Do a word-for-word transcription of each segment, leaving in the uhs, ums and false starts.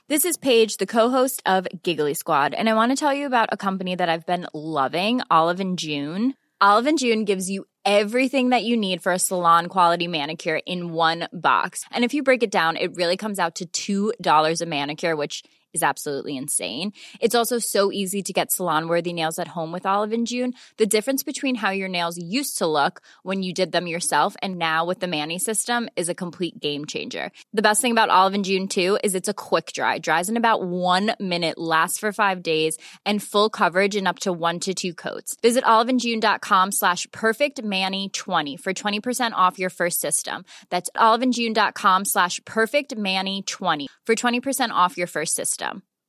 This is Paige, the co-host of Giggly Squad, and I want to tell you about a company that I've been loving, Olive and June. Olive and June gives you everything that you need for a salon-quality manicure in one box. And if you break it down, it really comes out to two dollars a manicure, which is absolutely insane. It's also so easy to get salon-worthy nails at home with Olive and June. The difference between how your nails used to look when you did them yourself and now with the Mani system is a complete game changer. The best thing about Olive and June, too, is it's a quick dry. Dries in about one minute, lasts for five days, and full coverage in up to one to two coats. Visit oliveandjune.com slash perfectmani20 for twenty percent off your first system. That's oliveandjune.com slash perfectmani20 for twenty percent off your first system.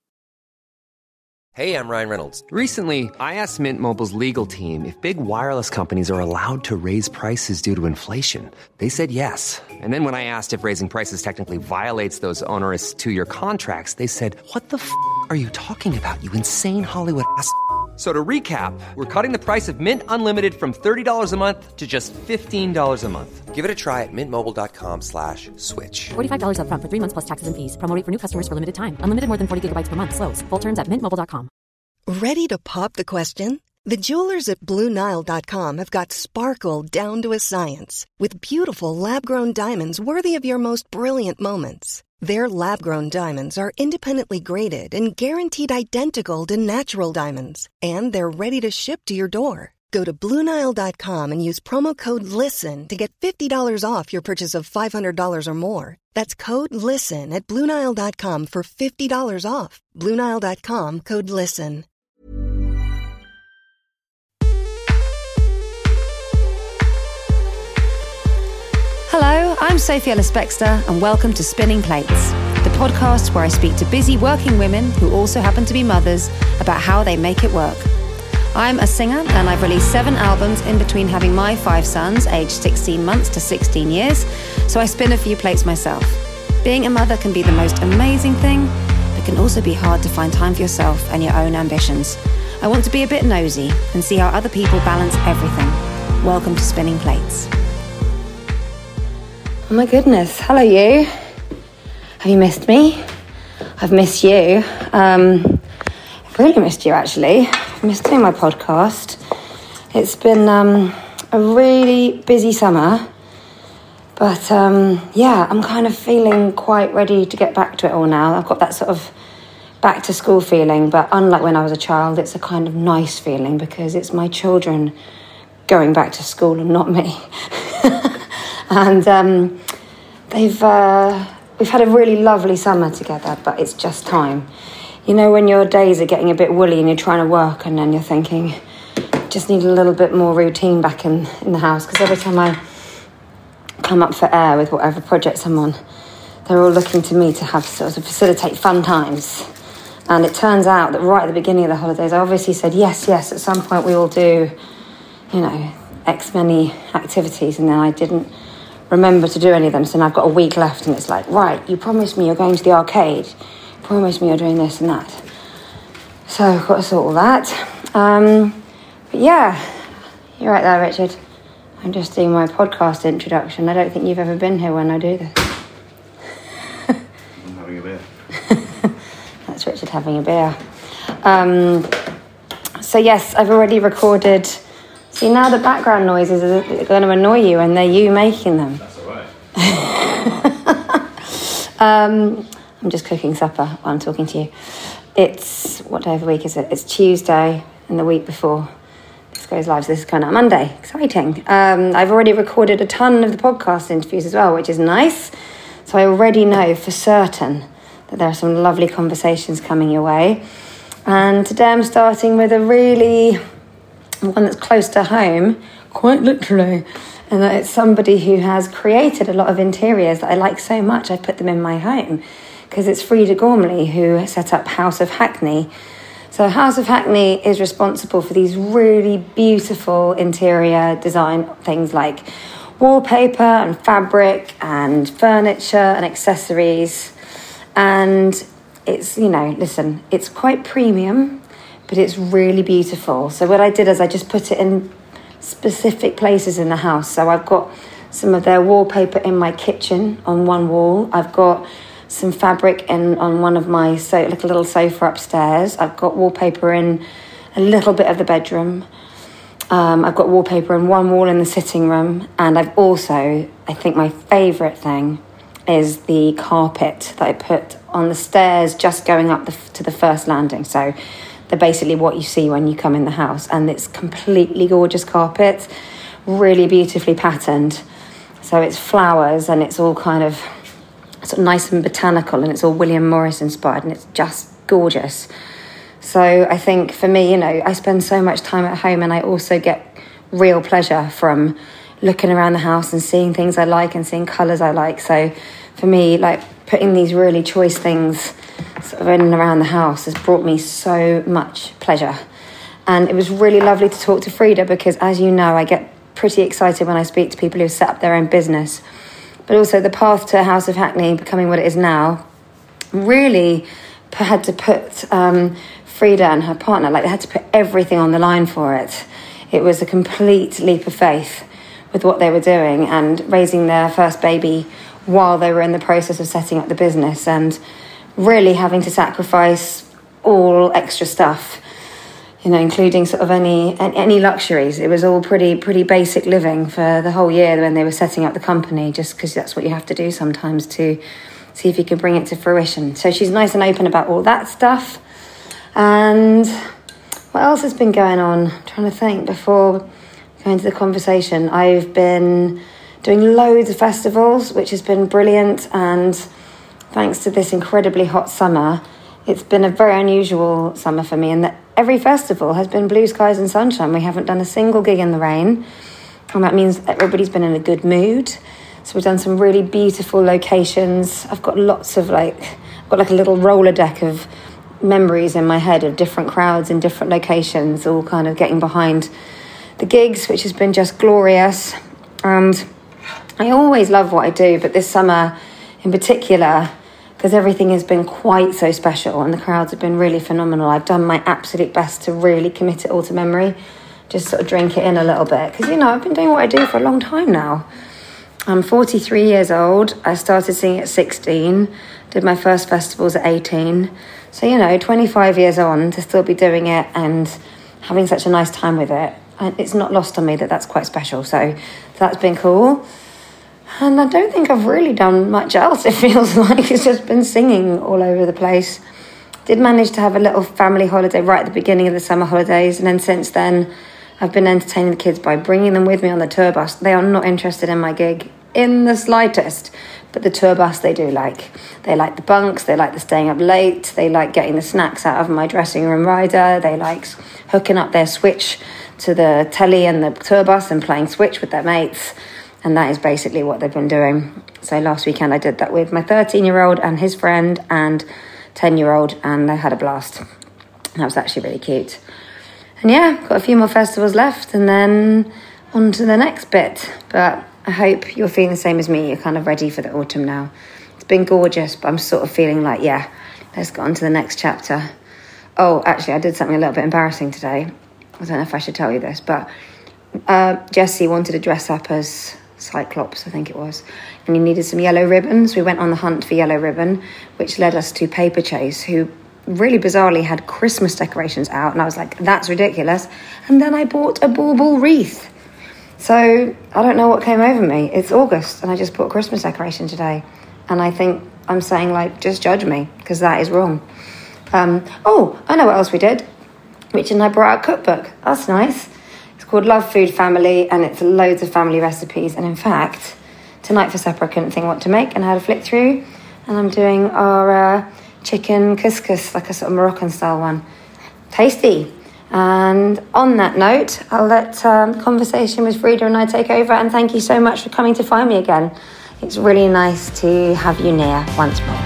Hey, I'm Ryan Reynolds. Recently, I asked Mint Mobile's legal team if big wireless companies are allowed to raise prices due to inflation. They said yes. And then when I asked if raising prices technically violates those onerous two-year contracts, they said, what the f*** are you talking about, you insane Hollywood ass f- So to recap, we're cutting the price of Mint Unlimited from thirty dollars a month to just fifteen dollars a month. Give it a try at mintmobile.com slash switch. forty-five dollars up front for three months plus taxes and fees. Promo rate for new customers for limited time. Unlimited more than forty gigabytes per month. Slows full terms at mint mobile dot com. Ready to pop the question? The jewelers at Blue Nile dot com have got sparkle down to a science with beautiful lab-grown diamonds worthy of your most brilliant moments. Their lab-grown diamonds are independently graded and guaranteed identical to natural diamonds. And they're ready to ship to your door. Go to Blue Nile dot com and use promo code LISTEN to get fifty dollars off your purchase of five hundred dollars or more. That's code LISTEN at Blue Nile dot com for fifty dollars off. Blue Nile dot com, code LISTEN. Hello, I'm Sophie Ellis-Bextor and welcome to Spinning Plates, the podcast where I speak to busy working women who also happen to be mothers about how they make it work. I'm a singer and I've released seven albums in between having my five sons, aged sixteen months to sixteen years, so I spin a few plates myself. Being a mother can be the most amazing thing, but can also be hard to find time for yourself and your own ambitions. I want to be a bit nosy and see how other people balance everything. Welcome to Spinning Plates. Oh my goodness, hello you. Have you missed me? I've missed you. Um, I've really missed you actually. I've missed doing my podcast. It's been um, a really busy summer, but um, yeah, I'm kind of feeling quite ready to get back to it all now. I've got that sort of back to school feeling, but unlike when I was a child, it's a kind of nice feeling because it's my children going back to school and not me. And um, they've uh, we've had a really lovely summer together, but it's just time. You know, when your days are getting a bit woolly and you're trying to work and then you're thinking, just need a little bit more routine back in, in the house, because every time I come up for air with whatever projects I'm on, they're all looking to me to have sort of facilitate fun times. And it turns out that right at the beginning of the holidays, I obviously said, yes, yes, at some point we will do, you know, X many activities, and then I didn't remember to do any of them, so now I've got a week left and it's like, right, you promised me you're going to the arcade, you promised me you're doing this and that, so I've got to sort all that. Um, but yeah, you're right there, Richard. I'm just doing my podcast introduction. I don't think you've ever been here when I do this. I'm having a beer. That's Richard having a beer. Um, so yes, I've already recorded. See, now the background noises are going to annoy you, and they're you making them. That's all right. um, I'm just cooking supper while I'm talking to you. It's, what day of the week is it? It's Tuesday, and the week before this goes live, so this is going out Monday. Exciting. Um, I've already recorded a ton of the podcast interviews as well, which is nice. So I already know for certain that there are some lovely conversations coming your way. And today I'm starting with a really... one that's close to home, quite literally, and that it's somebody who has created a lot of interiors that I like so much. I put them in my home because it's Frida Gormley who set up House of Hackney. So House of Hackney is responsible for these really beautiful interior design things like wallpaper and fabric and furniture and accessories. And it's, you know, listen, it's quite premium, but it's really beautiful. So what I did is I just put it in specific places in the house. So I've got some of their wallpaper in my kitchen on one wall. I've got some fabric in on one of my so like a little sofa upstairs. I've got wallpaper in a little bit of the bedroom. Um, I've got wallpaper in one wall in the sitting room, and I've also, I think my favourite thing is the carpet that I put on the stairs just going up the, to the first landing. So they're basically what you see when you come in the house, and it's completely gorgeous carpet, really beautifully patterned. So it's flowers and it's all kind of sort of nice and botanical, and it's all William Morris inspired, and it's just gorgeous. So I think for me, you know, I spend so much time at home, and I also get real pleasure from looking around the house and seeing things I like and seeing colours I like. So for me, like putting these really choice things sort of in and around the house has brought me so much pleasure. And it was really lovely to talk to Frida, because as you know, I get pretty excited when I speak to people who've set up their own business. But also the path to House of Hackney becoming what it is now really had to put um, Frida and her partner, like they had to put everything on the line for it. It was a complete leap of faith with what they were doing and raising their first baby while they were in the process of setting up the business, and really having to sacrifice all extra stuff, you know, including sort of any any luxuries. It was all pretty pretty basic living for the whole year when they were setting up the company, just because that's what you have to do sometimes to see if you can bring it to fruition. So she's nice and open about all that stuff. And what else has been going on? I'm trying to think before going to the conversation. I've been doing loads of festivals, which has been brilliant, and thanks to this incredibly hot summer, it's been a very unusual summer for me in that every festival has been blue skies and sunshine. We haven't done a single gig in the rain, and that means everybody's been in a good mood. So we've done some really beautiful locations. I've got lots of like, I've got like a little roller deck of memories in my head of different crowds in different locations, all kind of getting behind the gigs, which has been just glorious. And I always love what I do, but this summer in particular, because everything has been quite so special and the crowds have been really phenomenal, I've done my absolute best to really commit it all to memory, just sort of drink it in a little bit. Because, you know, I've been doing what I do for a long time now. I'm forty-three years old. I started singing at sixteen, did my first festivals at eighteen. So, you know, twenty-five years on to still be doing it and having such a nice time with it. And it's not lost on me that that's quite special. So that's been cool. And I don't think I've really done much else, it feels like. It's just been singing all over the place. Did manage to have a little family holiday right at the beginning of the summer holidays. And then since then, I've been entertaining the kids by bringing them with me on the tour bus. They are not interested in my gig in the slightest. But the tour bus they do like. They like the bunks, they like the staying up late, they like getting the snacks out of my dressing room rider, they like hooking up their Switch to the telly and the tour bus and playing Switch with their mates. And that is basically what they've been doing. So last weekend I did that with my thirteen-year-old and his friend and ten-year-old, and they had a blast. That was actually really cute. And yeah, got a few more festivals left and then on to the next bit. But I hope you're feeling the same as me. You're kind of ready for the autumn now. It's been gorgeous, but I'm sort of feeling like, yeah, let's get on to the next chapter. Oh, actually, I did something a little bit embarrassing today. I don't know if I should tell you this, but uh, Jesse wanted to dress up as Cyclops, I think it was, and he needed some yellow ribbons. We went on the hunt for yellow ribbon, which led us to Paper Chase, who really bizarrely had Christmas decorations out, and I was like, that's ridiculous. And then I bought a bauble wreath. So I don't know what came over me. It's August, and I just bought a Christmas decoration today, and I think I'm saying, like, just judge me, because that is wrong. Um, oh, I know what else we did. Richard and I brought out a cookbook. That's nice. It's called Love Food Family, and it's loads of family recipes. And in fact, tonight for supper I couldn't think what to make, and I had a flick through, and I'm doing our uh, chicken couscous, like a sort of Moroccan style one. Tasty. And on that note, I'll let um, the conversation with Frida and I take over, and thank you so much for coming to find me again. It's really nice to have you near once more.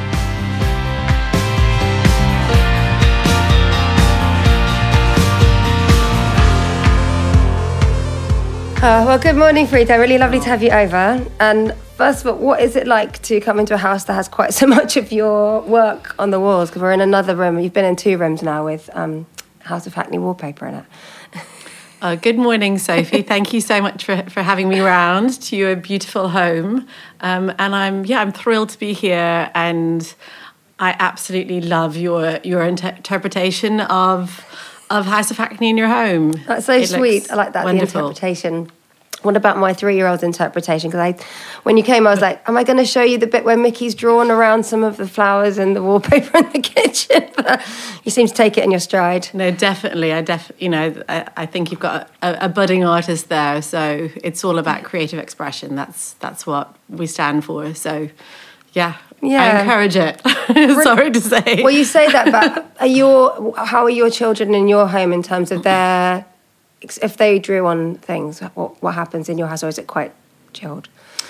Uh, well, good morning, Frida. Really lovely to have you over. And first of all, what is it like to come into a house that has quite so much of your work on the walls? Because we're in another room. You've been in two rooms now with um, House of Hackney wallpaper in it. Oh, good morning, Sophie. Thank you so much for, for having me round to your beautiful home. Um, and I'm yeah, I'm thrilled to be here, and I absolutely love your your inter- interpretation of of House of Hackney in your home. That's so it sweet. I like that, wonderful. The interpretation. What about my three-year-old's interpretation? Because I, when you came, I was like, am I going to show you the bit where Mickey's drawn around some of the flowers and the wallpaper in the kitchen? But you seem to take it in your stride. No, definitely. I def, you know, I, I think you've got a, a budding artist there. So it's all about creative expression. That's that's what we stand for. So, yeah, yeah. I encourage it. Sorry to say. Well, you say that, but are your how are your children in your home in terms of their? If they drew on things, what, what happens in your house, or is it quite chilled?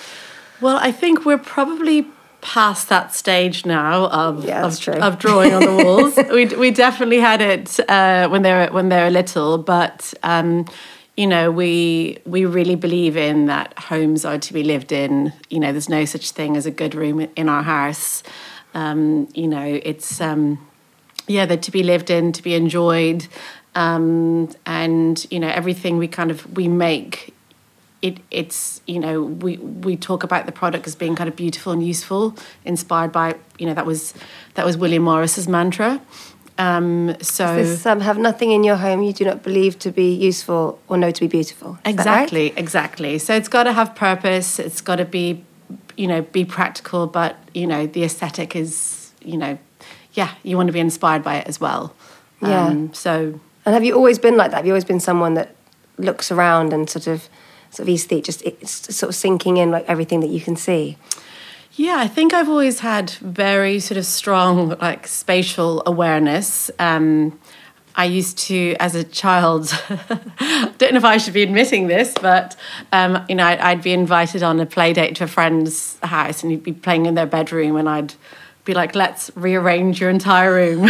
Well, I think we're probably past that stage now of yeah, that's of, true. of drawing on the walls. we we definitely had it uh, when they're when they're little, but um, you know, we we really believe in that homes are to be lived in. You know, there's no such thing as a good room in our house. Um, you know, it's um, yeah, they're to be lived in, to be enjoyed. Um, and you know, everything we kind of we make it it's you know we we talk about the product as being kind of beautiful and useful, inspired by you know that was that was William Morris's mantra. Um, so this, um, have nothing in your home you do not believe to be useful or know to be beautiful. Is exactly, that right? exactly. So it's got to have purpose. It's got to be you know be practical, but you know the aesthetic is you know yeah you want to be inspired by it as well. Yeah. Um, so. And have you always been like that? Have you always been someone that looks around and sort of, sort of aesthete, just it's sort of sinking in like everything that you can see? Yeah, I think I've always had very sort of strong like spatial awareness. Um, I used to, as a child, don't know if I should be admitting this, but um, you know, I'd, I'd be invited on a play date to a friend's house, and you'd be playing in their bedroom, and I'd be like, "Let's rearrange your entire room."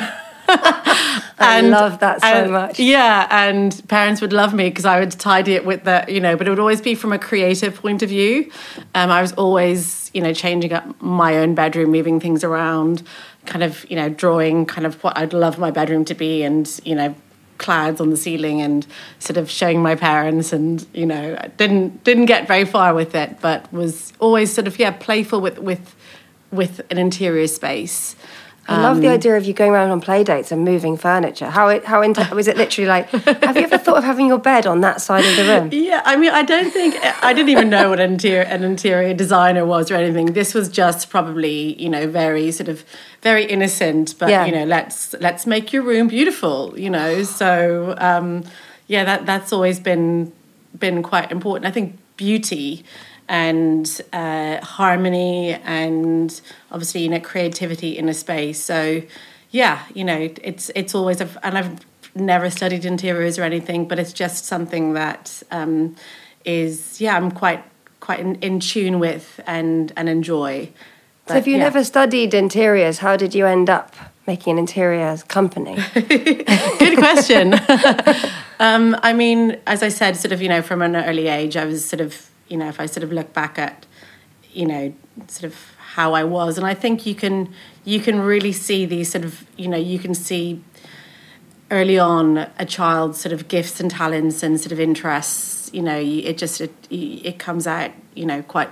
I and, love that so and, much. Yeah, and parents would love me because I would tidy it with the, you know, but it would always be from a creative point of view. Um, I was always, you know, changing up my own bedroom, moving things around, kind of, you know, drawing kind of what I'd love my bedroom to be, and, you know, clouds on the ceiling, and sort of showing my parents, and, you know, didn't didn't get very far with it, but was always sort of, yeah, playful with with with an interior space. I love the idea of you going around on play dates and moving furniture. How it, how into, was it literally like, have you ever thought of having your bed on that side of the room? Yeah, I mean, I don't think, I didn't even know what an interior, an interior designer was or anything. This was just probably, you know, very sort of, very innocent, but, yeah. you know, let's let's make your room beautiful, you know. So, um, yeah, that that's always been been quite important. I think beauty and uh, harmony, and obviously, you know, creativity in a space. So, yeah, you know, it's it's always a, and I've never studied interiors or anything, but it's just something that um, is, yeah, I'm quite quite in, in tune with and and enjoy. But, so, if you yeah. never studied interiors, how did you end up making an interiors company? Good question. um, I mean, as I said, sort of, you know, from an early age, I was sort of, you know, if I sort of look back at, you know, sort of how I was, and I think you can you can really see these sort of, you know, you can see early on a child's sort of gifts and talents and sort of interests. You know, it just it it comes out, you know, quite.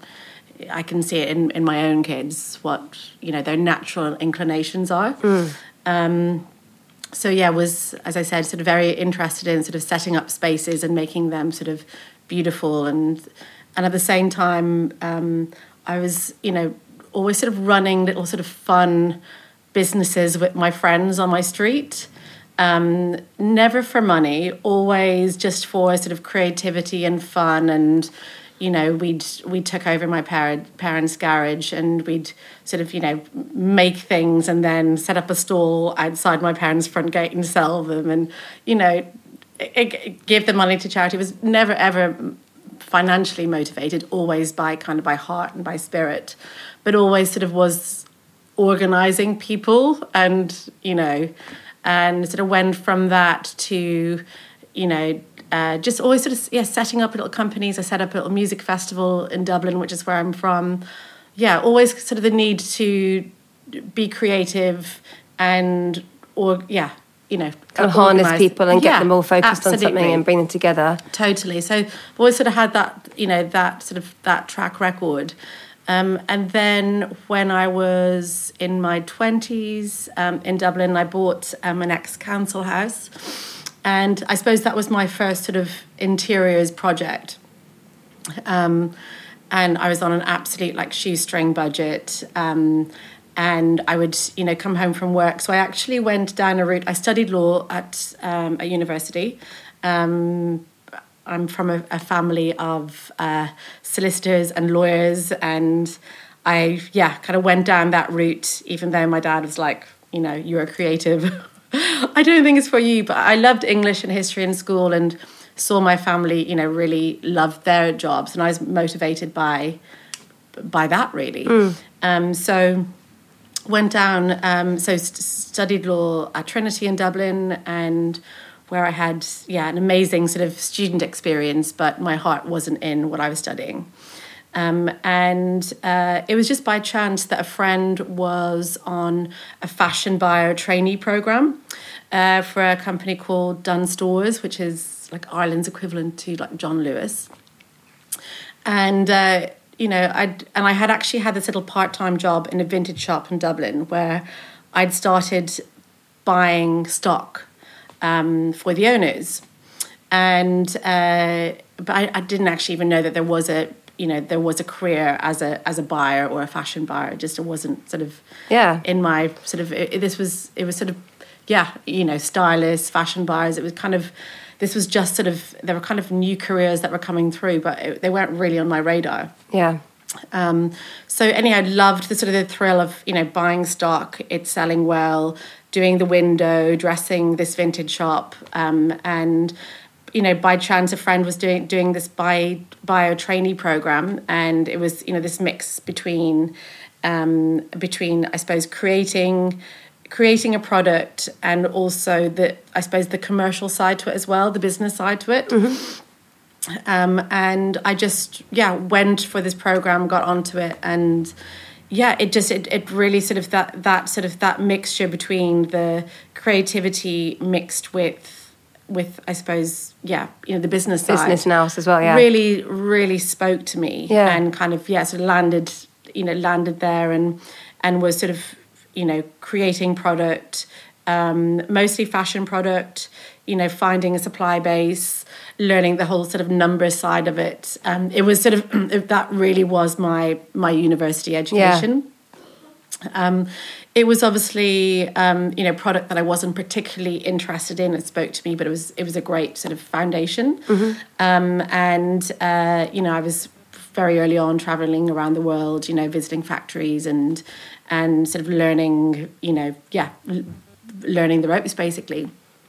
I can see it in, in my own kids what, you know, their natural inclinations are. Mm. Um, so yeah, was, as I said, sort of very interested in sort of setting up spaces and making them sort of beautiful, and and at the same time um, I was, you know, always sort of running little sort of fun businesses with my friends on my street, um, never for money, always just for sort of creativity and fun. And you know, we'd we took over my parent, parents' garage, and we'd sort of, you know, make things and then set up a stall outside my parents' front gate and sell them, and you know, it, it give the money to charity. It was never ever financially motivated, always by kind of by heart and by spirit, but always sort of was organising people, and you know, and sort of went from that to, you know. Uh, just always sort of, yeah, setting up little companies. I set up a little music festival in Dublin, which is where I'm from. Yeah, always sort of the need to be creative and, or yeah, you know, kind of harness organised. people and Yeah, get them all focused absolutely. on something and bring them together. Totally. So I've always sort of had that, you know, that sort of that track record. Um, and then when I was in my twenties um, in Dublin, I bought um, an ex-council house. And I suppose that was my first sort of interiors project. Um, and I was on an absolute like shoestring budget. Um, and I would, you know, come home from work. So I actually went down a route. I studied law at um, a university. Um, I'm from a, a family of uh, solicitors and lawyers, and I, yeah, kind of went down that route, even though my dad was like, you know, you're a creative. I don't think it's for you, but I loved English and history in school and saw my family, you know, really loved their jobs, and I was motivated by by that, really. Mm. Um, so went down, um, so st- studied law at Trinity in Dublin, and where I had, yeah, an amazing sort of student experience, but my heart wasn't in what I was studying. Um, and uh, it was just by chance that a friend was on a fashion buyer trainee program uh, for a company called Dunnes Stores, which is like Ireland's equivalent to like John Lewis. And, uh, you know, I'd, and I had actually had this little part-time job in a vintage shop in Dublin where I'd started buying stock um, for the owners. And, uh, but I, I didn't actually even know that there was a, you know, there was a career as a as a buyer or a fashion buyer. It just it wasn't sort of yeah in my sort of it, this was it was sort of yeah you know stylists, fashion buyers. It was kind of this was just sort of there were kind of new careers that were coming through, but it, they weren't really on my radar. Yeah. Um, so anyhow, I loved the sort of the thrill of you know buying stock, it selling well, doing the window, dressing this vintage shop, um, and. You know, by chance, a friend was doing doing this bio, bio trainee program, and it was you know this mix between um, between I suppose creating creating a product and also the I suppose the commercial side to it as well, the business side to it. Mm-hmm. Um, and I just yeah went for this program, got onto it, and yeah, it just it it really sort of that that sort of that mixture between the creativity mixed with. with I suppose yeah you know the business side business now as well yeah really really spoke to me yeah. and kind of yeah sort of landed you know landed there and and was sort of you know creating product um mostly fashion product, you know finding a supply base, learning the whole sort of number side of it. Um it was sort of that really was my my university education. Yeah. Um, it was obviously, um, you know, product that I wasn't particularly interested in. It spoke to me, but it was it was a great sort of foundation. Mm-hmm. Um, and uh, you know, I was very early on traveling around the world, you know, visiting factories and and sort of learning, you know, yeah, l- learning the ropes basically.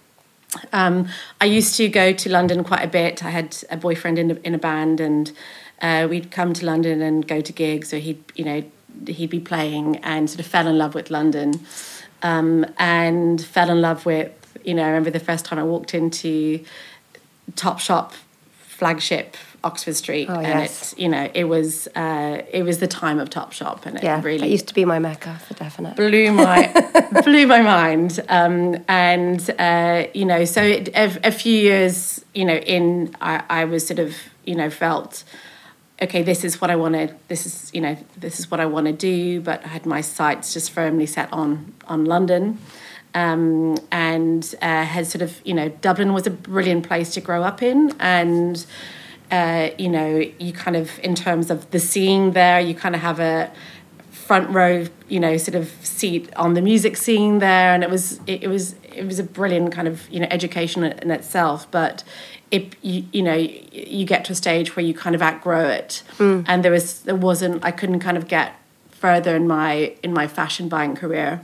Um, I used to go to London quite a bit. I had a boyfriend in a, in a band, and uh, we'd come to London and go to gigs, or he'd, you know. he'd be playing and sort of fell in love with London um, and fell in love with, you know, I remember the first time I walked into Topshop flagship Oxford Street oh, and yes. it, you know, it was uh, it was the time of Topshop and it yeah, really that used to be my mecca for definite. Blew my blew my mind um, and uh, you know, so it, a, a few years, you know, in I, I was sort of, you know, felt. Okay, this is what I wanted. This is, you know, this is what I want to do. But I had my sights just firmly set on on London, um, and uh, had sort of, you know, Dublin was a brilliant place to grow up in, and uh, you know, you kind of in terms of the scene there, you kind of have a front row, you know, sort of seat on the music scene there, and it was it, it was it was a brilliant kind of you know education in itself, but. It, you, you know, you get to a stage where you kind of outgrow it, mm. and there was there wasn't I couldn't kind of get further in my in my fashion buying career,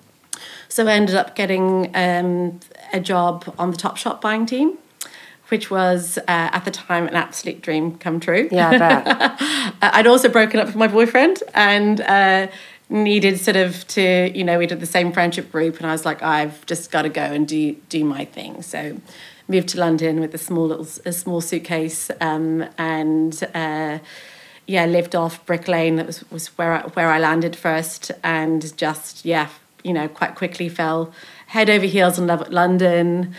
so I ended up getting um, a job on the Topshop buying team, which was uh, at the time an absolute dream come true. Yeah, I bet. I'd also broken up with my boyfriend and uh, needed sort of to you know we did the same friendship group, and I was like I've just got to go and do do my thing. So. Moved to London with a small little a small suitcase, um, and uh, yeah, lived off Brick Lane. That was, was where I, where I landed first, and just yeah, you know, quite quickly fell head over heels in love with London.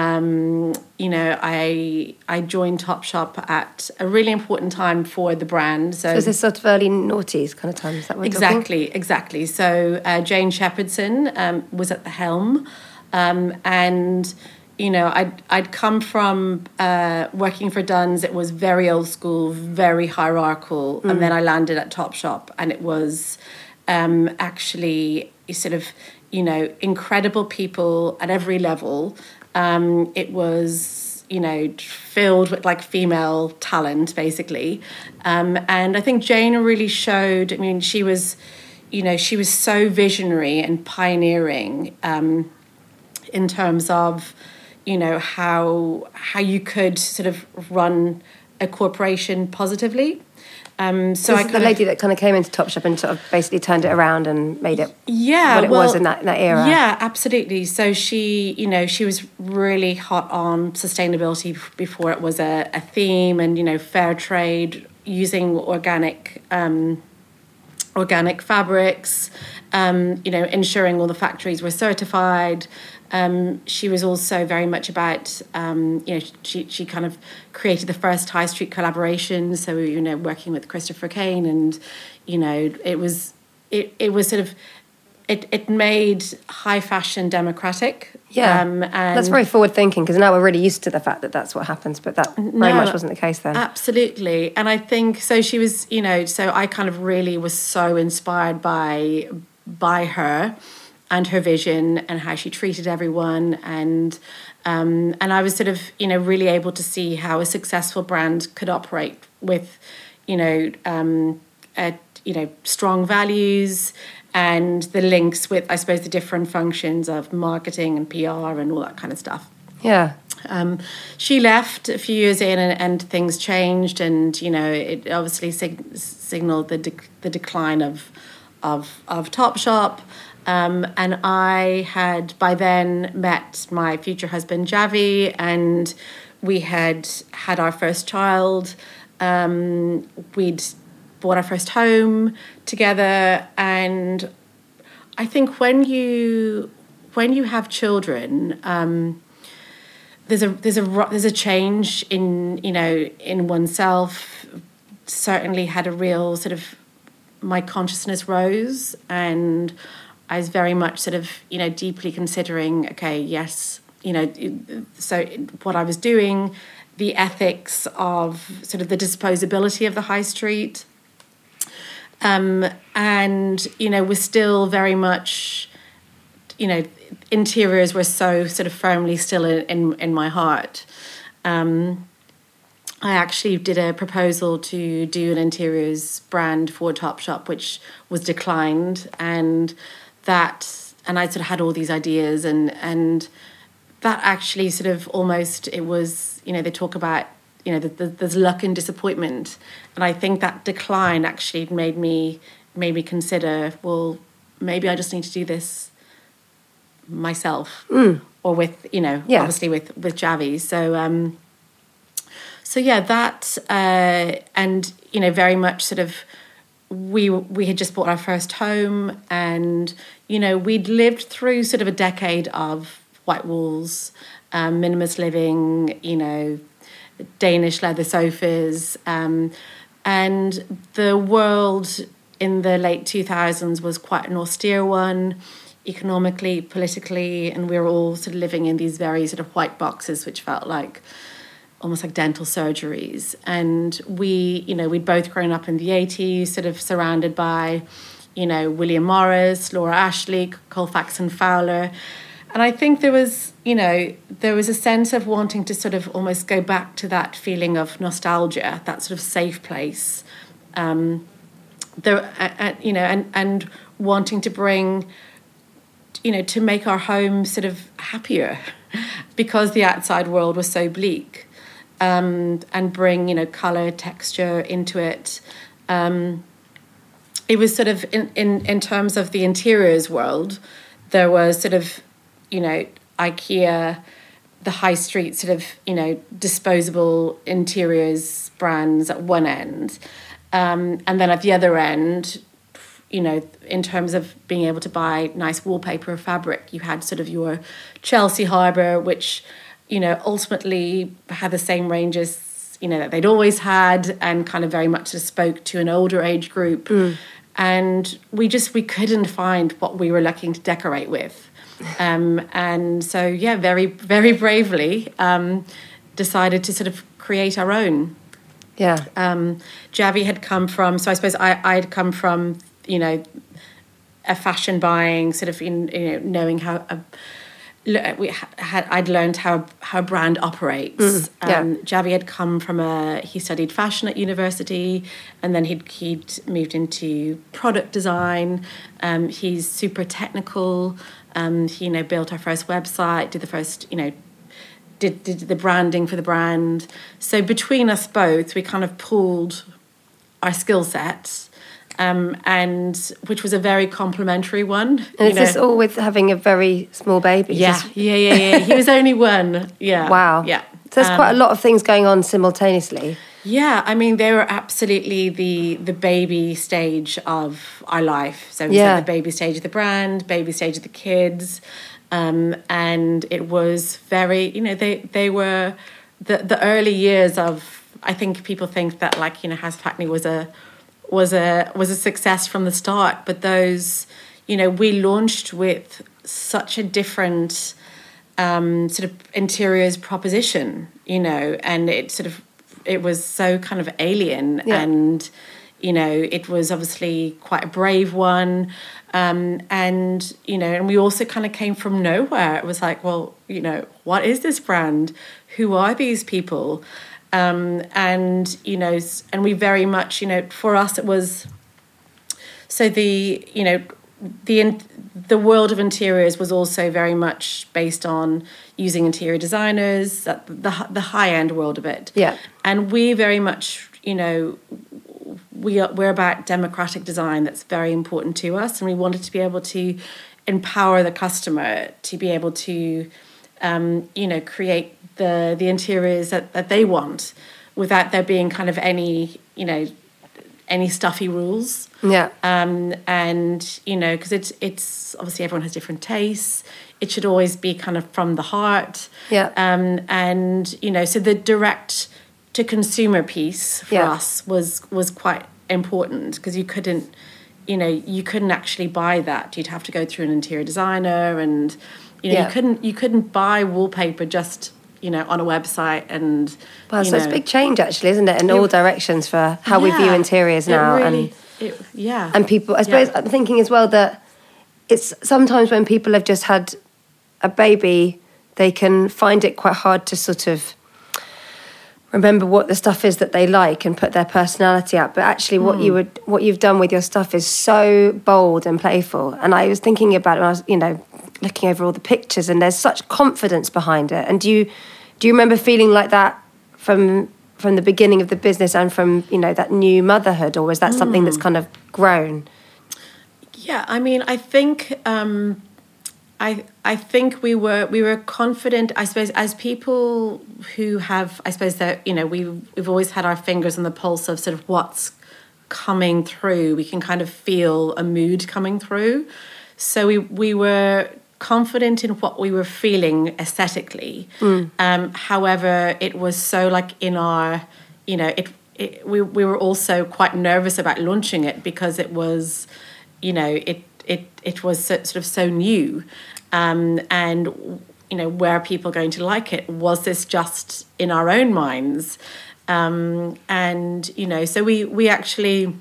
Um, you know, I I joined Topshop at a really important time for the brand. So, so is this sort of early noughties kind of time? Is that what exactly, talking? exactly. So uh, Jane Shepherdson um, was at the helm, um, and you know, I'd I'd come from uh, working for Dunnes. It was very old school, very hierarchical, mm. and then I landed at Topshop, and it was um, actually sort of, you know, incredible people at every level. Um, it was, you know, filled with like female talent, basically. Um, and I think Jane really showed, I mean, she was, you know, she was so visionary and pioneering um, in terms of, you know, how how you could sort of run a corporation positively. Um, so this I is the lady of, that kind of came into Topshop and sort of basically turned it around and made it yeah, what it well, was in that, in that era. Yeah, absolutely. So she, you know, she was really hot on sustainability before it was a, a theme, and, you know, fair trade, using organic um, organic fabrics, um, you know, ensuring all the factories were certified. Um, she was also very much about, um, you know, she she kind of created the first high street collaboration. So, you know, working with Christopher Kane, and, you know, it was it, it was sort of it it made high fashion democratic. Yeah, um, and that's very forward thinking, because now we're really used to the fact that that's what happens, but that very no, much wasn't the case then. Absolutely, and I think so. She was, you know, so I kind of really was so inspired by by her and her vision and how she treated everyone, and um, and I was sort of, you know, really able to see how a successful brand could operate with, you know, um, a, you know, strong values and the links with, I suppose, the different functions of marketing and P R and all that kind of stuff. Yeah. Um, she left a few years in, and, and things changed, and, you know, it obviously sig- signaled the de- the decline of of of Topshop. Um, and I had by then met my future husband, Javi, and we had had our first child. Um, we'd bought our first home together. And I think when you when you have children, um, there's a there's a there's a change in, you know, in oneself. Certainly had a real sort of, my consciousness rose, and I was very much sort of, you know, deeply considering, okay, yes, you know, so what I was doing, the ethics of sort of the disposability of the high street. Um, and, you know, was still very much, you know, interiors were so sort of firmly still in, in, in my heart. Um, I actually did a proposal to do an interiors brand for Topshop, which was declined, and that, and I sort of had all these ideas, and and that actually sort of almost, it was, you know, they talk about, you know, the, the, there's luck and disappointment, and I think that decline actually made me made me consider, well, maybe I just need to do this myself, mm. or with, you know, yeah. obviously with with Javi. So um, so yeah, that uh, and, you know, very much sort of. We we had just bought our first home, and, you know, we'd lived through sort of a decade of white walls, um, minimalist living, you know, Danish leather sofas, um, and the world in the late two thousands was quite an austere one, economically, politically, and we were all sort of living in these very sort of white boxes, which felt like almost like dental surgeries. And we, you know, we'd both grown up in the eighties, sort of surrounded by, you know, William Morris, Laura Ashley, Colfax and Fowler. And I think there was, you know, there was a sense of wanting to sort of almost go back to that feeling of nostalgia, that sort of safe place. Um, there, uh, you know, and, and wanting to bring, you know, to make our home sort of happier because the outside world was so bleak. Um, and bring, you know, colour, texture into it. Um, it was sort of, in, in, in terms of the interiors world, there was sort of, you know, IKEA, the high street sort of, you know, disposable interiors brands at one end. Um, and then at the other end, you know, in terms of being able to buy nice wallpaper or fabric. You had sort of your Chelsea Harbour, which, you know, ultimately had the same ranges, you know, that they'd always had, and kind of very much sort of spoke to an older age group. Mm. And we just, we couldn't find what we were looking to decorate with. Um, and so, yeah, very, very bravely um, decided to sort of create our own. Yeah. Um, Javi had come from, so I suppose I, I'd come from, you know, a fashion buying, sort of, in, you know, knowing how, a, we had, I'd learned how, how a brand operates. Mm, yeah. um, Javi had come from a, he studied fashion at university, and then he'd, he'd moved into product design. Um, he's super technical. Um, he, you know, built our first website, did the first, you know, Did, did the branding for the brand. So between us both, we kind of pooled our skill sets, um, and which was a very complimentary one. And is this all with having a very small baby? Yeah, Just... yeah, yeah, yeah. He was only one. Yeah. Wow. Yeah. So there's um, quite a lot of things going on simultaneously. Yeah, I mean, they were absolutely the the baby stage of our life. So we yeah. said the baby stage of the brand, baby stage of the kids. Um, and it was very, you know, they, they were the, the early years of, I think people think that, like, you know, House of Hackney was a was a was a success from the start, but those, you know, we launched with such a different um, sort of interiors proposition, you know, and it sort of it was so kind of alien, yeah. and you know, it was obviously quite a brave one. Um, and, you know, and we also kind of came from nowhere. It was like, well, you know, what is this brand? Who are these people? Um, and, you know, and we very much, you know, for us it was, so the, you know, the the world of interiors was also very much based on using interior designers, the, the, the high-end world of it. Yeah. And we very much, you know, we are, we're about democratic design. That's very important to us, and we wanted to be able to empower the customer to be able to, um, you know, create the the interiors that, that they want without there being kind of any, you know, any stuffy rules. Yeah. Um, and, you know, because it's, it's obviously everyone has different tastes. It should always be kind of from the heart. Yeah. Um, and, you know, so the direct to consumer piece for yeah. us was was quite important, because you couldn't, you know, you couldn't actually buy that. You'd have to go through an interior designer, and, you know, yeah. you couldn't you couldn't buy wallpaper just, you know, on a website. And well, so know, it's a big change, actually, isn't it, in it, all directions for how yeah, we view interiors now. Really, and it, yeah. And people, I suppose, yeah. I'm thinking as well that it's sometimes when people have just had a baby, they can find it quite hard to sort of remember what the stuff is that they like and put their personality out. But actually what mm. you would what you've done with your stuff is so bold and playful. And I was thinking about it when I was, you know, looking over all the pictures, and there's such confidence behind it. And do you do you remember feeling like that from from the beginning of the business and from, you know, that new motherhood, or is that mm. something that's kind of grown? Yeah, I mean, I think um I I think we were we were confident, I suppose, as people who have, I suppose that, you know, we we've, we've always had our fingers on the pulse of sort of what's coming through. We can kind of feel a mood coming through. So we we were confident in what we were feeling aesthetically. Mm. Um, however, it was so like in our, you know, it, it we we were also quite nervous about launching it, because it was, you know, it it it was so, sort of so new. Um, and, you know, were people going to like it? Was this just in our own minds? Um, and, you know, so we, we actually,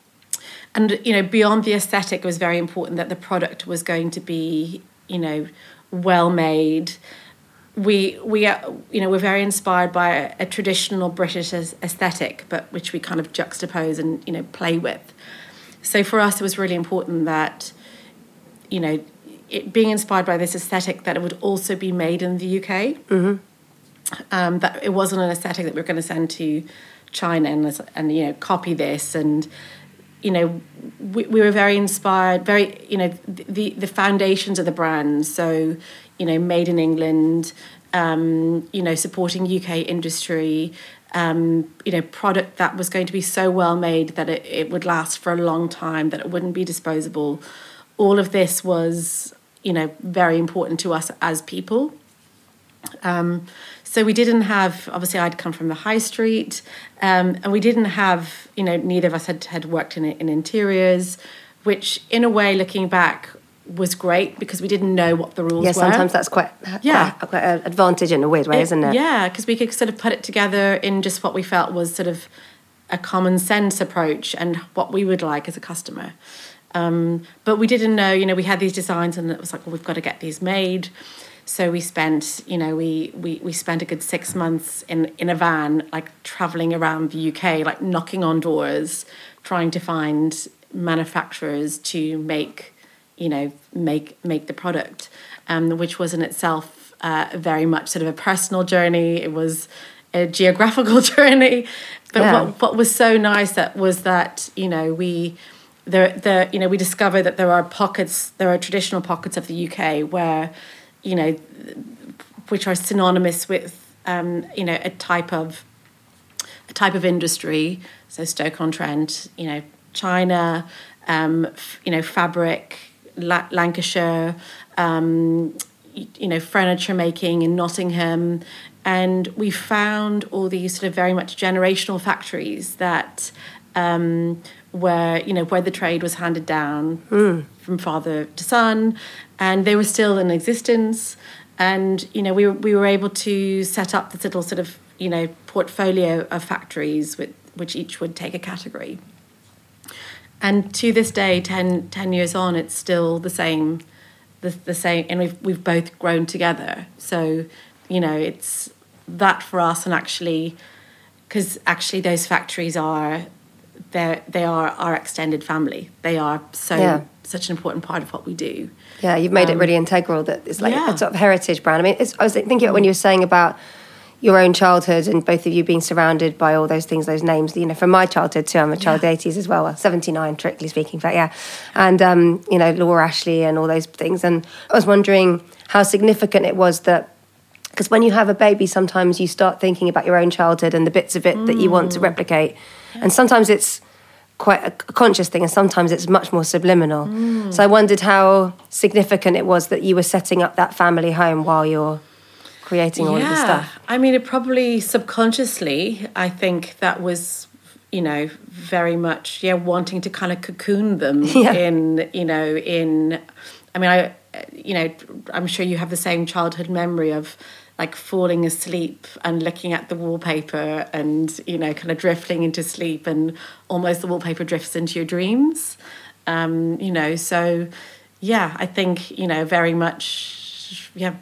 and, you know, beyond the aesthetic, it was very important that the product was going to be, you know, well made. We, we are, you know, we're very inspired by a, a traditional British aesthetic, but which we kind of juxtapose and, you know, play with. So for us, it was really important that, you know, it being inspired by this aesthetic, that it would also be made in the U K. Mm-hmm. Um, that it wasn't an aesthetic that we were going to send to China and, and you know, copy this. And, you know, we, we were very inspired, very, you know, the, the foundations of the brand. So, you know, made in England, um, you know, supporting U K industry, um, you know, product that was going to be so well made that it, it would last for a long time, that it wouldn't be disposable. All of this was, you know, very important to us as people. Um, so we didn't have, obviously I'd come from the high street, um, and we didn't have, you know, neither of us had, had worked in, in interiors, which in a way, looking back, was great because we didn't know what the rules yeah, were. Yeah, sometimes that's quite, yeah. quite, quite an advantage in a weird way, it, isn't it? Yeah, because we could sort of put it together in just what we felt was sort of a common sense approach and what we would like as a customer. Um, but we didn't know, you know, we had these designs and it was like, well, we've got to get these made. So we spent, you know, we we we spent a good six months in, in a van, like traveling around the U K, like knocking on doors, trying to find manufacturers to make, you know, make make the product, um, which was in itself uh, very much sort of a personal journey. It was a geographical journey. But yeah. what what was so nice that was that, you know, we there the you know we discovered that there are pockets, there are traditional pockets of the U K where, you know, which are synonymous with, um, you know, a type of a type of industry. So Stoke-on-Trent, you know, China, um, f- you know, fabric, La- Lancashire, um, you, you know, furniture making in Nottingham. And we found all these sort of very much generational factories that um, were, you know, where the trade was handed down mm. from father to son, and they were still in existence. And, you know, we were, we were able to set up this little sort of, you know, portfolio of factories with which each would take a category. And to this day, ten, ten years on, it's still the same, the, the same, and we've we've both grown together. So, you know, it's that for us, and actually, because actually those factories are, they they are our extended family. They are so yeah. such an important part of what we do. Yeah, you've made um, it really integral. That it's like yeah. a sort of heritage brand. I mean, it's, I was thinking about when you were saying about your own childhood and both of you being surrounded by all those things, those names, you know, from my childhood too. I'm a child yeah. of the eighties as well, well, seventy-nine, strictly speaking, but yeah. And, um, you know, Laura Ashley and all those things. And I was wondering how significant it was that, because when you have a baby, sometimes you start thinking about your own childhood and the bits of it mm. that you want to replicate. Yeah. And sometimes it's quite a conscious thing and sometimes it's much more subliminal. Mm. So I wondered how significant it was that you were setting up that family home while you're creating all yeah. of this stuff. I mean, it probably subconsciously, I think that was, you know, very much, yeah, wanting to kind of cocoon them yeah. in, you know, in, I mean, I, you know, I'm sure you have the same childhood memory of like falling asleep and looking at the wallpaper and, you know, kind of drifting into sleep and almost the wallpaper drifts into your dreams. Um, you know, so yeah, I think, you know, very much, yeah.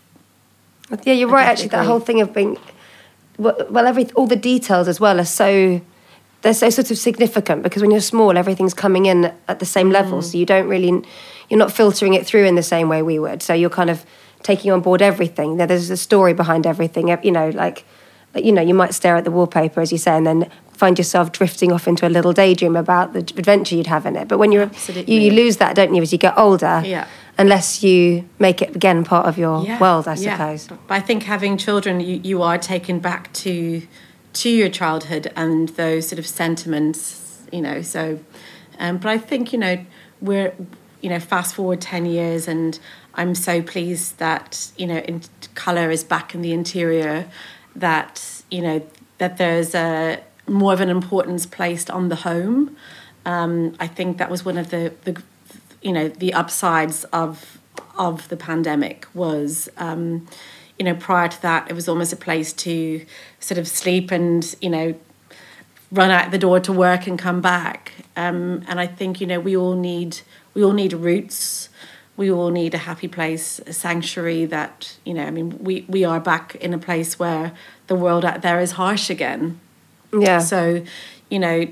Yeah, you're right, actually, that whole thing of being, well, every all the details as well are so, they're so sort of significant because when you're small, everything's coming in at the same mm. level, so you don't really, you're not filtering it through in the same way we would, so you're kind of taking on board everything. There's a story behind everything, you know, like, you know, you might stare at the wallpaper, as you say, and then find yourself drifting off into a little daydream about the adventure you'd have in it. But when you're, you, you lose that, don't you, as you get older? Yeah. Unless you make it, again, part of your yeah. world, I yeah. suppose. But I think having children, you, you are taken back to to your childhood and those sort of sentiments, you know. So, um, but I think, you know, we're, you know, fast forward ten years and I'm so pleased that, you know, in, colour is back in the interior, that, you know, that there's a more of an importance placed on the home. Um, I think that was one of the, the you know, the upsides of of the pandemic was, um, you know, prior to that, it was almost a place to sort of sleep and, you know, run out the door to work and come back. Um, and I think, you know, we all need we all need roots. We all need a happy place, a sanctuary that, you know, I mean, we, we are back in a place where the world out there is harsh again. Yeah. So, you know,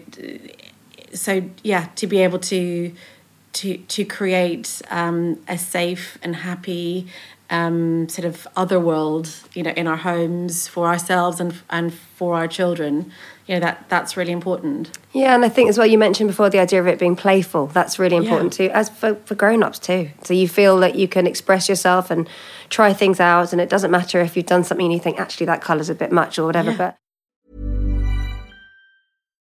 so, yeah, to be able to to to create um, a safe and happy um, sort of other world, you know, in our homes for ourselves and and for our children, you know, that that's really important. Yeah, and I think as well, you mentioned before the idea of it being playful. That's really important yeah. too, as for, for grown-ups too. So you feel that you can express yourself and try things out, and it doesn't matter if you've done something and you think, actually, that colour's a bit much or whatever, yeah. but...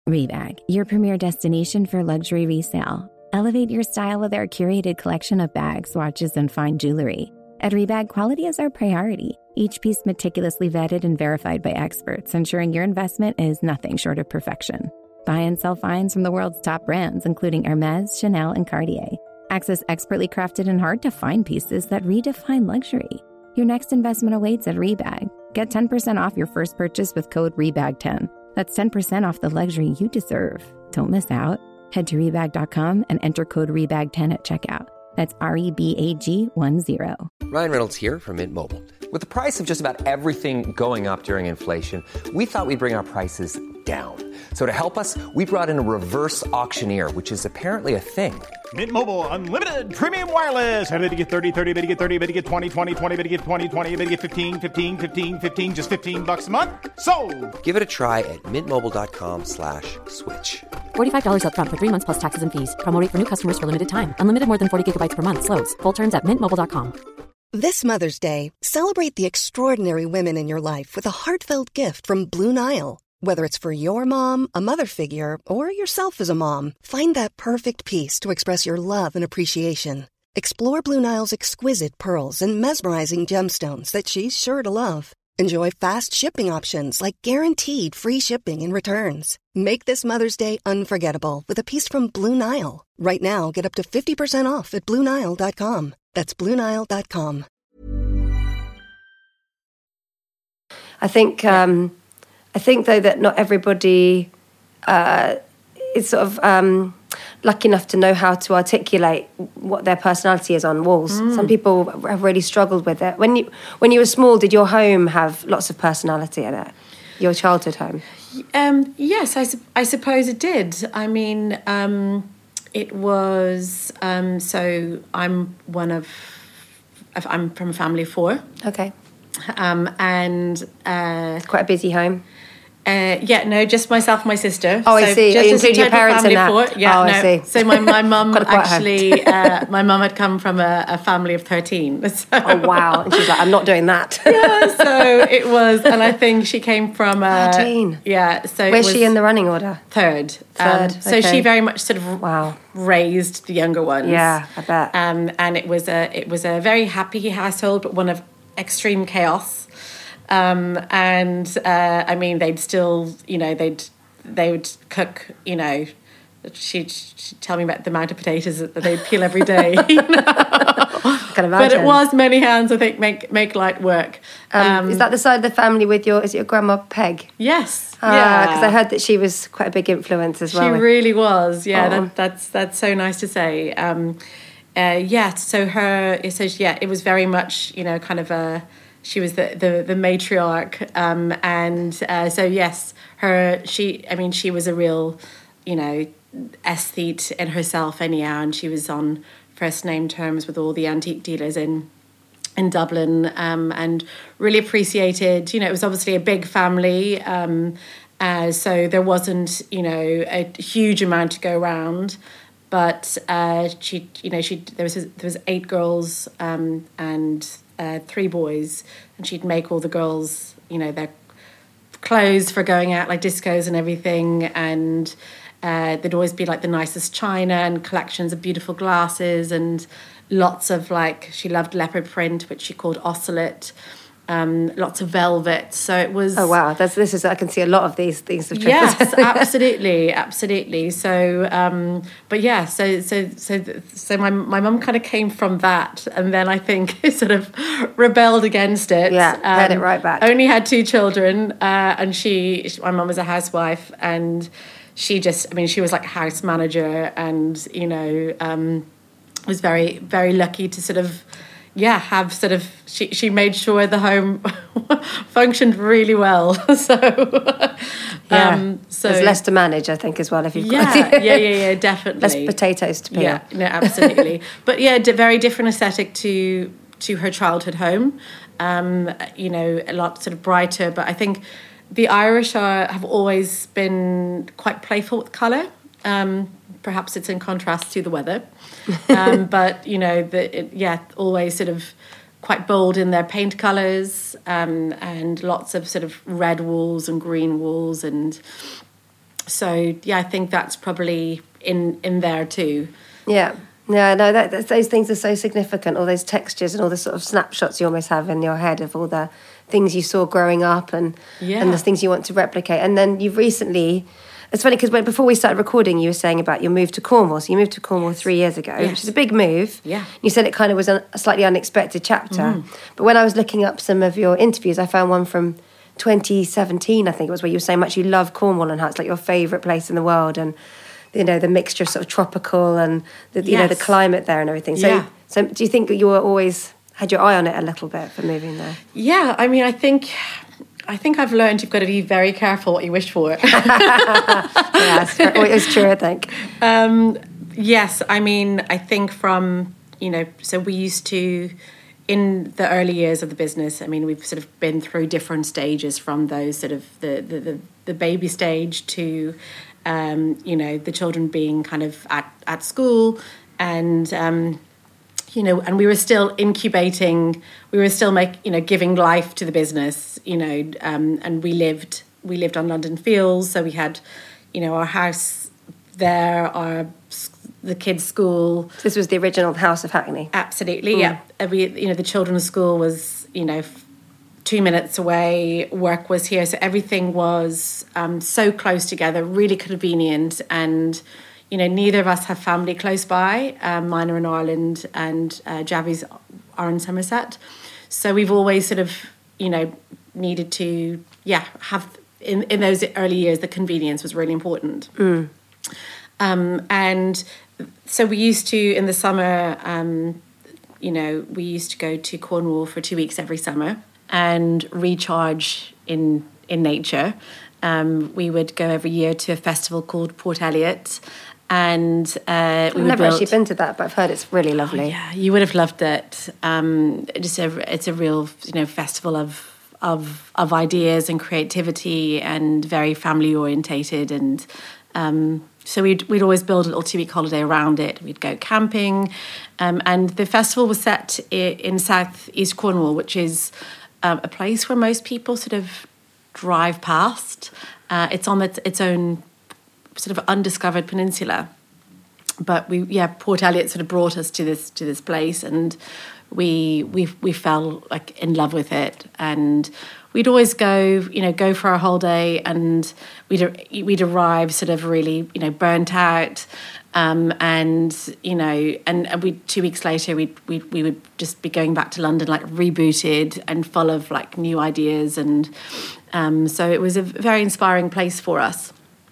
Rebag, your premier destination for luxury resale. Elevate your style with our curated collection of bags, watches, and fine jewelry. At Rebag, quality is our priority. Each piece meticulously vetted and verified by experts, ensuring your investment is nothing short of perfection. Buy and sell finds from the world's top brands, including Hermes, Chanel, and Cartier. Access expertly crafted and hard-to-find pieces that redefine luxury. Your next investment awaits at Rebag. Get ten percent off your first purchase with code rebag ten. That's ten percent off the luxury you deserve. Don't miss out. Head to rebag dot com and enter code rebag ten at checkout. That's R E B A G one zero. Ryan Reynolds here from Mint Mobile. With the price of just about everything going up during inflation, we thought we'd bring our prices down. So to help us, we brought in a reverse auctioneer, which is apparently a thing. Mint Mobile Unlimited Premium Wireless. How to get thirty, thirty, how to get thirty, how to get twenty, twenty, twenty, how to get twenty, twenty, how to get fifteen, fifteen, fifteen, fifteen, just fifteen bucks a month? Sold! Give it a try at mintmobile.com slash switch. forty-five dollars up front for three months plus taxes and fees. Promo rate for new customers for limited time. Unlimited more than forty gigabytes per month. Slows full terms at mint mobile dot com. This Mother's Day, celebrate the extraordinary women in your life with a heartfelt gift from Blue Nile. Whether it's for your mom, a mother figure, or yourself as a mom, find that perfect piece to express your love and appreciation. Explore Blue Nile's exquisite pearls and mesmerizing gemstones that she's sure to love. Enjoy fast shipping options like guaranteed free shipping and returns. Make this Mother's Day unforgettable with a piece from Blue Nile. Right now, get up to fifty percent off at blue nile dot com. That's blue nile dot com. I think... Um, I think, though, that not everybody uh, is sort of um, lucky enough to know how to articulate what their personality is on walls. Mm. Some people have really struggled with it. When you when you were small, did your home have lots of personality in it? Your childhood home? Um, yes, I, su- I suppose it did. I mean, um, it was... Um, so I'm one of... I'm from a family of four. Okay. Um, and... Uh, it's quite a busy home. Uh, yeah, no, just myself and my sister. Oh, I so see. Just You include your parents in that? Four. Yeah, oh, no. I see. So my my mum actually, uh, my mum had come from a, a family of thirteen. So. Oh wow! And she's like, I'm not doing that. Yeah, so it was, and I think she came from a thirteen. Yeah, so where's it was she in the running order? Third. Third. Um, so okay. she very much sort of wow raised the younger ones. Yeah, I bet. Um, and it was a it was a very happy household, but one of extreme chaos. Um, and uh, I mean, they'd still, you know, they'd they would cook, you know. She'd, she'd tell me about the amount of potatoes that they'd peel every day. You know? I can imagine. But it was many hands, I think, make make light work. Um, Um, is that the side of the family with your? Is it your grandma Peg? Yes. Uh, yeah. Because I heard that she was quite a big influence as well. She really was. Yeah. Oh. That, that's that's so nice to say. Um, uh, yeah. So her. So yeah, it was very much, you know, kind of a. She was the, the, the matriarch, um, and uh, so yes, her she. I mean, she was a real, you know, aesthete in herself anyhow, and she was on first name terms with all the antique dealers in in Dublin, um, and really appreciated. You know, it was obviously a big family, um, uh, so there wasn't, you know, a huge amount to go around. But uh, she, you know, she there was there was eight girls um, and. Uh, three boys, and she'd make all the girls, you know, their clothes for going out, like discos and everything, and uh, there'd always be like the nicest china and collections of beautiful glasses and lots of like, she loved leopard print, which she called oscillate, um, lots of velvet. So it was... Oh, wow. That's, this is, I can see a lot of these things. Of yes, absolutely, absolutely. So, um, but yeah, so so so so my my mum kind of came from that, and then I think sort of rebelled against it. Yeah, um, had it right back. Only had two children, uh, and she, my mum was a housewife, and she just, I mean, she was like house manager, and you know, um, was very very lucky to sort of. Yeah, have sort of, she, she made sure the home functioned really well. so, yeah. um, so there's less to manage, I think, as well. If you've yeah, got yeah, yeah, yeah, definitely less potatoes to peel. Yeah, no, absolutely. But yeah, d- very different aesthetic to to her childhood home. Um, you know, a lot sort of brighter. But I think the Irish are have always been quite playful with colour. Um, perhaps it's in contrast to the weather. Um, but, you know, the, it, yeah, always sort of quite bold in their paint colours, um, and lots of sort of red walls and green walls and So yeah, I think that's probably in in there too. Yeah. Yeah, no, that, that, those things are so significant, all those textures and all the sort of snapshots you almost have in your head of all the things you saw growing up and Yeah. and the things you want to replicate. And then you've recently, it's funny because before we started recording, you were saying about your move to Cornwall. So you moved to Cornwall three years ago, Yes. which is a big move. Yeah. You said it kind of was a slightly unexpected chapter. Mm. But when I was looking up some of your interviews, I found one from twenty seventeen, I think it was, where you were saying much you love Cornwall and how it's like your favourite place in the world, and you know the mixture of sort of tropical and the, you know the Yes. climate there and everything. So, Yeah. so do you think that you were always had your eye on it a little bit for moving there? Yeah, I mean, I think I think I've learned you've got to be very careful what you wish for. Yeah, it's, true. It's true, I think. Um, yes, I mean, I think from, you know, so we used to, in the early years of the business, I mean, we've sort of been through different stages from those sort of the, the, the, the baby stage to, um, you know, the children being kind of at, at school and, um, you know, and we were still incubating, we were still make, you know, giving life to the business, you know, um, and we lived, we lived on London Fields, so we had, you know, our house there, our the kids' school. This was the original House of Hackney. Absolutely, Mm. yeah. Uh, We, you know, the children's school was, you know, f- two minutes away. Work was here, so everything was um, so close together, really convenient. And you know, neither of us have family close by. Um, mine are in Ireland, and uh, Javi's are in Somerset. So we've always sort of, you know, needed to, yeah, have in in those early years, the convenience was really important. Mm. Um, and so we used to, in the summer, um, you know, we used to go to Cornwall for two weeks every summer and recharge in in nature. Um, we would go every year to a festival called Port Eliot, and uh, we I've would never build, actually been to that, but I've heard it's really lovely. Oh, yeah, you would have loved it. Um, it's a it's a real, you know, festival of of of ideas and creativity, and very family orientated. And um, so we'd we'd always build a little two week holiday around it. We'd go camping, um, and the festival was set in, in South East Cornwall, which is um, a place where most people sort of drive past. Uh, it's on its, its own sort of undiscovered peninsula. But we, yeah, Port Eliot sort of brought us to this to this place, and we we we fell like in love with it. And we'd always go, you know, go for our whole day, and we'd we'd arrive sort of really, you know, burnt out, um, and you know, and, and we two weeks later we we we would just be going back to London like rebooted and full of like new ideas, and um, so it was a very inspiring place for us.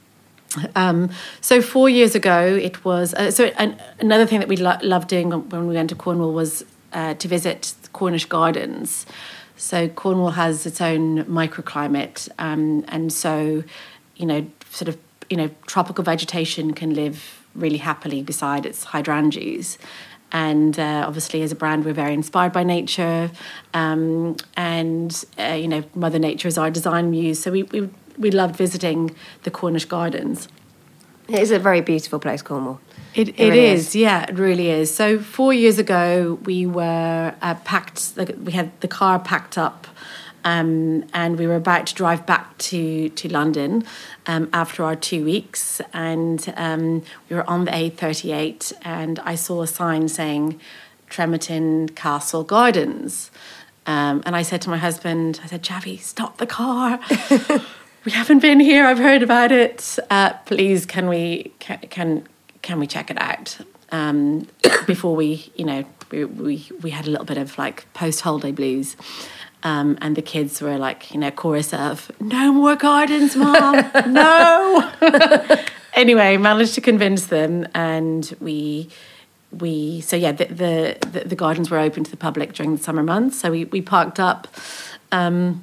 Um, so four years ago, it was uh, so an, another thing that we lo- loved doing when we went to Cornwall was uh, to visit the Cornish Gardens. So Cornwall has its own microclimate, um, and so you know, sort of you know, tropical vegetation can live really happily beside its hydrangeas. And uh, obviously, as a brand, we're very inspired by nature, um, and uh, you know, Mother Nature is our design muse. So we we we loved visiting the Cornish Gardens. It is a very beautiful place, Cornwall. It, It it really is, is. yeah, it really is. So four years ago, we were uh, packed. Like, we had the car packed up, um, and we were about to drive back to to London um, after our two weeks. And um, we were on the A thirty-eight, and I saw a sign saying Tremerton Castle Gardens. Um, and I said to my husband, I said, Javi, stop the car. We haven't been here. I've heard about it. Uh, please, can we can, can can we check it out? Um, before we, you know, we, we we had a little bit of like post holiday blues, um, and the kids were like, you know, chorus of "No more gardens, Mom, no." Anyway, managed to convince them, and we we so yeah, the the the, the gardens were open to the public during the summer months. So we we parked up. Um,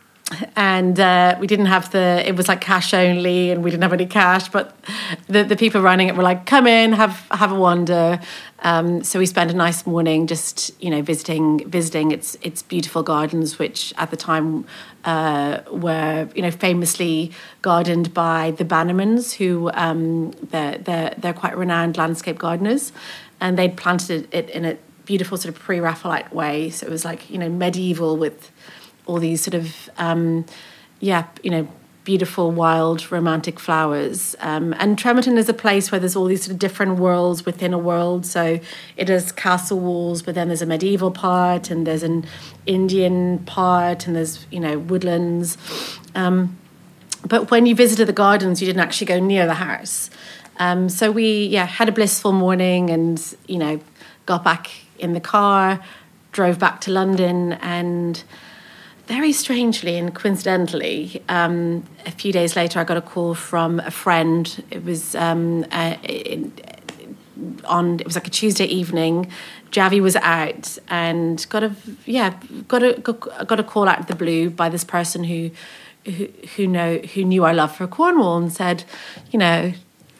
And uh, we didn't have the, it was like cash only, and we didn't have any cash, but the, the people running it were like, come in, have have a wander. Um, so we spent a nice morning just, you know, visiting visiting its its beautiful gardens, which at the time uh, were, you know, famously gardened by the Bannermans, who um, they're, they're, they're quite renowned landscape gardeners. And they'd planted it in a beautiful sort of pre-Raphaelite way. So it was like, you know, medieval with all these sort of, um, yeah, you know, beautiful, wild, romantic flowers. Um, and Tremerton is a place where there's all these sort of different worlds within a world. So it has castle walls, but then there's a medieval part, and there's an Indian part, and there's, you know, woodlands. Um, but when you visited the gardens, you didn't actually go near the house. Um, so we, yeah, had a blissful morning, and, you know, got back in the car, drove back to London, and very strangely and coincidentally, um, a few days later, I got a call from a friend. It was um, uh, on. It was like a Tuesday evening. Javi was out, and got a yeah got a got a call out of the blue by this person who who who know who knew our love for Cornwall, and said, you know,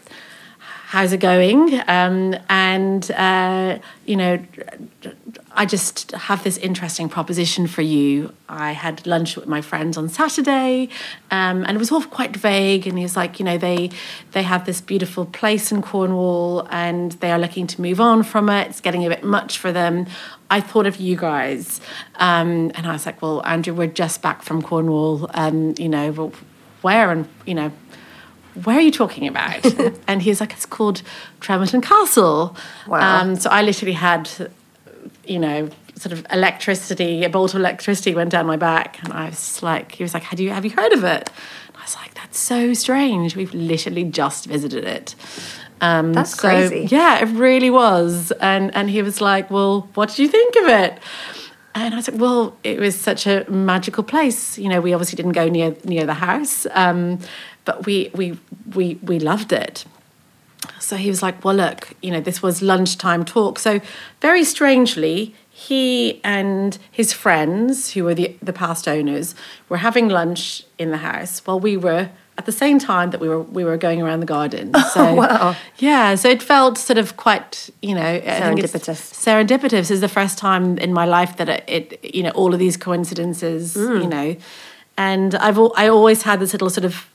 how's it going? Um, and uh, you know, I just have this interesting proposition for you. I had lunch with my friends on Saturday, um, and it was all quite vague. And he was like, you know, they they have this beautiful place in Cornwall, and they are looking to move on from it. It's getting a bit much for them. I thought of you guys, um, and I was like, well, Andrew, we're just back from Cornwall. Um, you know, well, where and you know. Where are you talking about? And he was like, it's called Tremerton Castle. Wow. Um, so I literally had, you know, sort of electricity, a bolt of electricity went down my back. And I was like, he was like, have you, have you heard of it? And I was like, that's so strange. We've literally just visited it. Um, that's so, crazy. Yeah, it really was. And, and he was like, well, what did you think of it? And I was like, well, it was such a magical place. You know, we obviously didn't go near near the house, um, but we we we we loved it. So he was like, well, look, you know, this was lunchtime talk. So very strangely, he and his friends, who were the, the past owners, were having lunch in the house while we were, at the same time that we were we were going around the garden. So, oh, wow. Yeah, so it felt sort of quite, you know... Serendipitous. Serendipitous. This is the first time in my life that it, it you know, all of these coincidences, mm. you know. And I've I always had this little sort of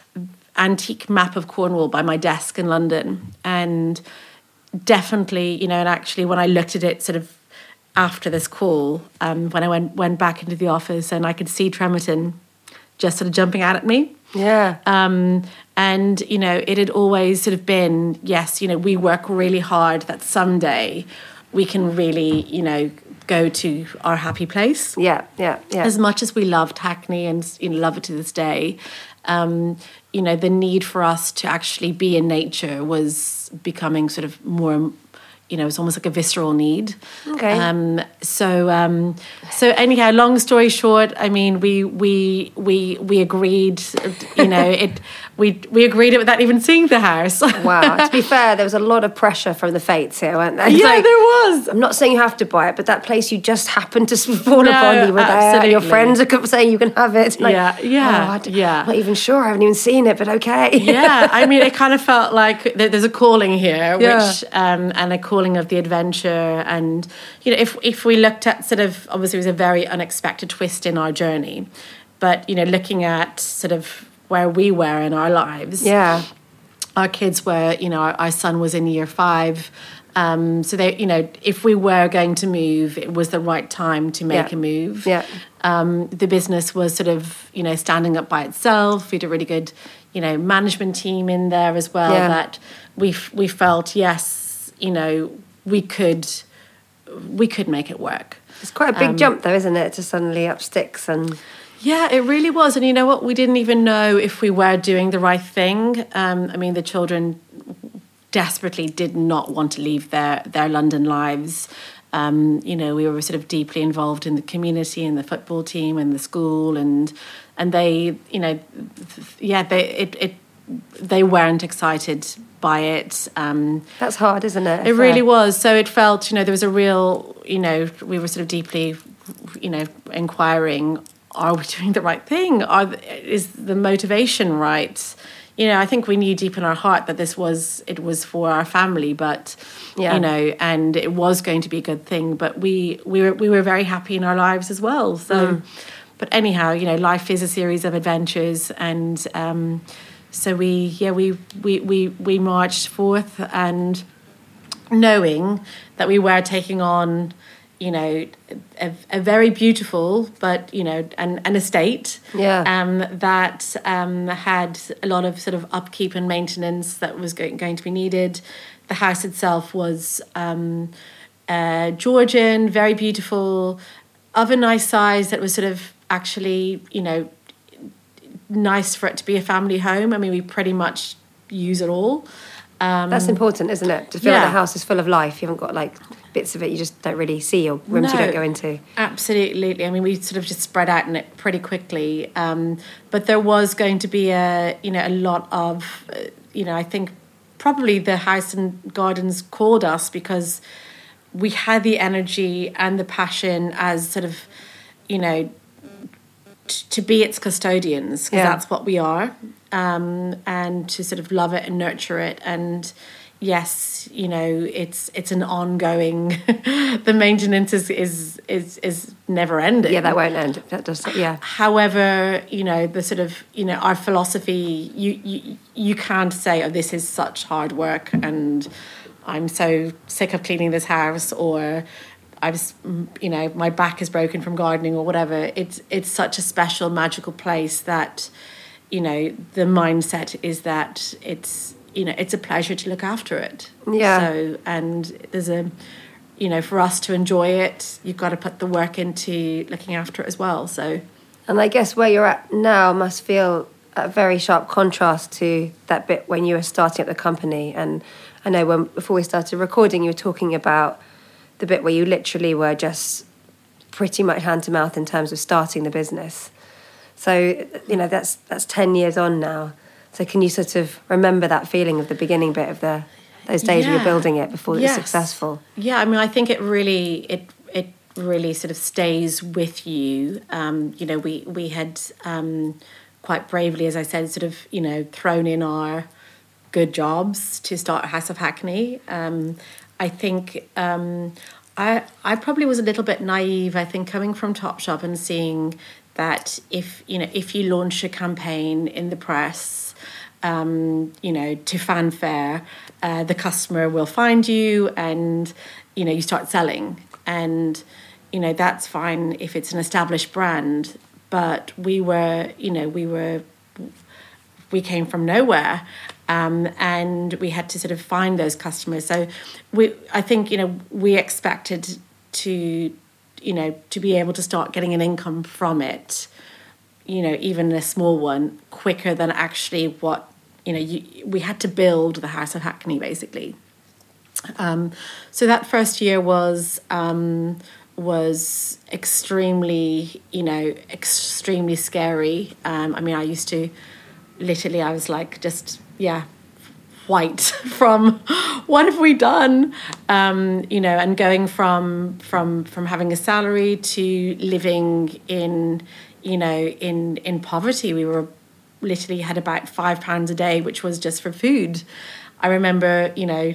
antique map of Cornwall by my desk in London. And definitely, you know, and actually when I looked at it sort of after this call, um, when I went, went back into the office and I could see Tremerton just sort of jumping out at me. Yeah. Um, and, you know, it had always sort of been, yes, you know, we work really hard that someday we can really, you know, go to our happy place. Yeah, yeah, yeah. As much as we loved Hackney and, you know, love it to this day, um, you know, the need for us to actually be in nature was becoming sort of more... You know, it's almost like a visceral need. Okay. Um, so, um, so anyhow, long story short, I mean, we we we we agreed. You know, it we we agreed it without even seeing the house. Wow. To be fair, there was a lot of pressure from the fates here, weren't there? Yeah, like, there was. I'm not saying you have to buy it, but that place you just happened to fall no, upon, you were there, absolutely. and your friends are saying you can have it. Like, yeah, yeah, oh, I d- yeah. I'm not even sure. I haven't even seen it, but okay. Yeah, I mean, it kind of felt like there's a calling here, Yeah. which um, and a calling of the adventure. And you know, if if we looked at sort of, obviously it was a very unexpected twist in our journey, but you know, looking at sort of where we were in our lives, yeah, our kids were, you know, our, our son was in year five. Um, so they, you know, if we were going to move, it was the right time to make yeah. a move. Yeah. Um, the business was sort of, you know, standing up by itself. We had a really good, you know, management team in there as well. Yeah. That we we felt, yes, you know, we could we could make it work. It's quite a big Um, jump, though, isn't it, to suddenly up sticks and. Yeah, it really was. And you know what? We didn't even know if we were doing the right thing. Um, I mean, the children desperately did not want to leave their, their London lives. Um, you know, we were sort of deeply involved in the community and the football team and the school, and and they, you know, yeah, they it, it they weren't excited by it. Um, That's hard, isn't it? it really was. So it felt, you know, there was a real, you know, we were sort of deeply, you know, inquiring, are we doing the right thing? Are, is the motivation right? You know, I think we knew deep in our heart that this was, it was for our family, but, yeah. you know, and it was going to be a good thing. But we, we were, we were very happy in our lives as well. So, mm. but anyhow, you know, life is a series of adventures, and um, so we, yeah, we, we, we, we marched forth, and knowing that we were taking on, you know, a, a very beautiful, but, you know, an, an estate yeah. um, that um, had a lot of sort of upkeep and maintenance that was going, going to be needed. The house itself was um, uh, Georgian, very beautiful, of a nice size that was sort of actually, you know, nice for it to be a family home. I mean, we pretty much use it all. Um, That's important, isn't it? To feel yeah. like the house is full of life. You haven't got like bits of it you just don't really see, or rooms no, you don't go into. Absolutely. I mean, we sort of just spread out in it pretty quickly. Um, but there was going to be a, you know, a lot of, uh, you know, I think probably the House and Gardens called us because we had the energy and the passion as sort of, you know, t- to be its custodians, because yeah. that's what we are. Um, and to sort of love it and nurture it. And yes, you know, it's it's an ongoing, the maintenance is, is is is never ending. Yeah, that won't end. That does, yeah. However, you know, the sort of, you know, our philosophy, you you, you can't say, oh, this is such hard work and I'm so sick of cleaning this house, or I was, you know, my back is broken from gardening or whatever. It's it's such a special, magical place that, you know, the mindset is that it's, you know, it's a pleasure to look after it. Yeah. So, and there's a, you know, for us to enjoy it, you've got to put the work into looking after it as well. So, and I guess where you're at now must feel a very sharp contrast to that bit when you were starting at the company. And I know when before we started recording, you were talking about the bit where you literally were just pretty much hand to mouth in terms of starting the business. So, you know, that's that's ten years on now. So can you sort of remember that feeling of the beginning bit of the those days yeah. we were building it before it yes. was successful? Yeah, I mean, I think it really, it it really sort of stays with you. Um, you know, we, we had um, quite bravely, as I said, sort of, you know, thrown in our good jobs to start House of Hackney. Um, I think um, I I probably was a little bit naive, I think, coming from Topshop and seeing that if, you know, if you launch a campaign in the press, um, you know, to fanfare, uh, the customer will find you and, you know, you start selling. And, you know, that's fine if it's an established brand. But we were, you know, we were, we came from nowhere. Um, and we had to sort of find those customers. So we, I think, you know, we expected to, you know, to be able to start getting an income from it, you know, even a small one, quicker than actually what, you know, you, we had to build the House of Hackney, basically. Um, so that first year was um, was extremely, you know, extremely scary. Um, I mean, I used to, literally, I was like, just, yeah, white from what have we done, um, you know, and going from from from having a salary to living in, you know, in in poverty. We were literally had about five pounds a day, which was just for food. I remember, you know,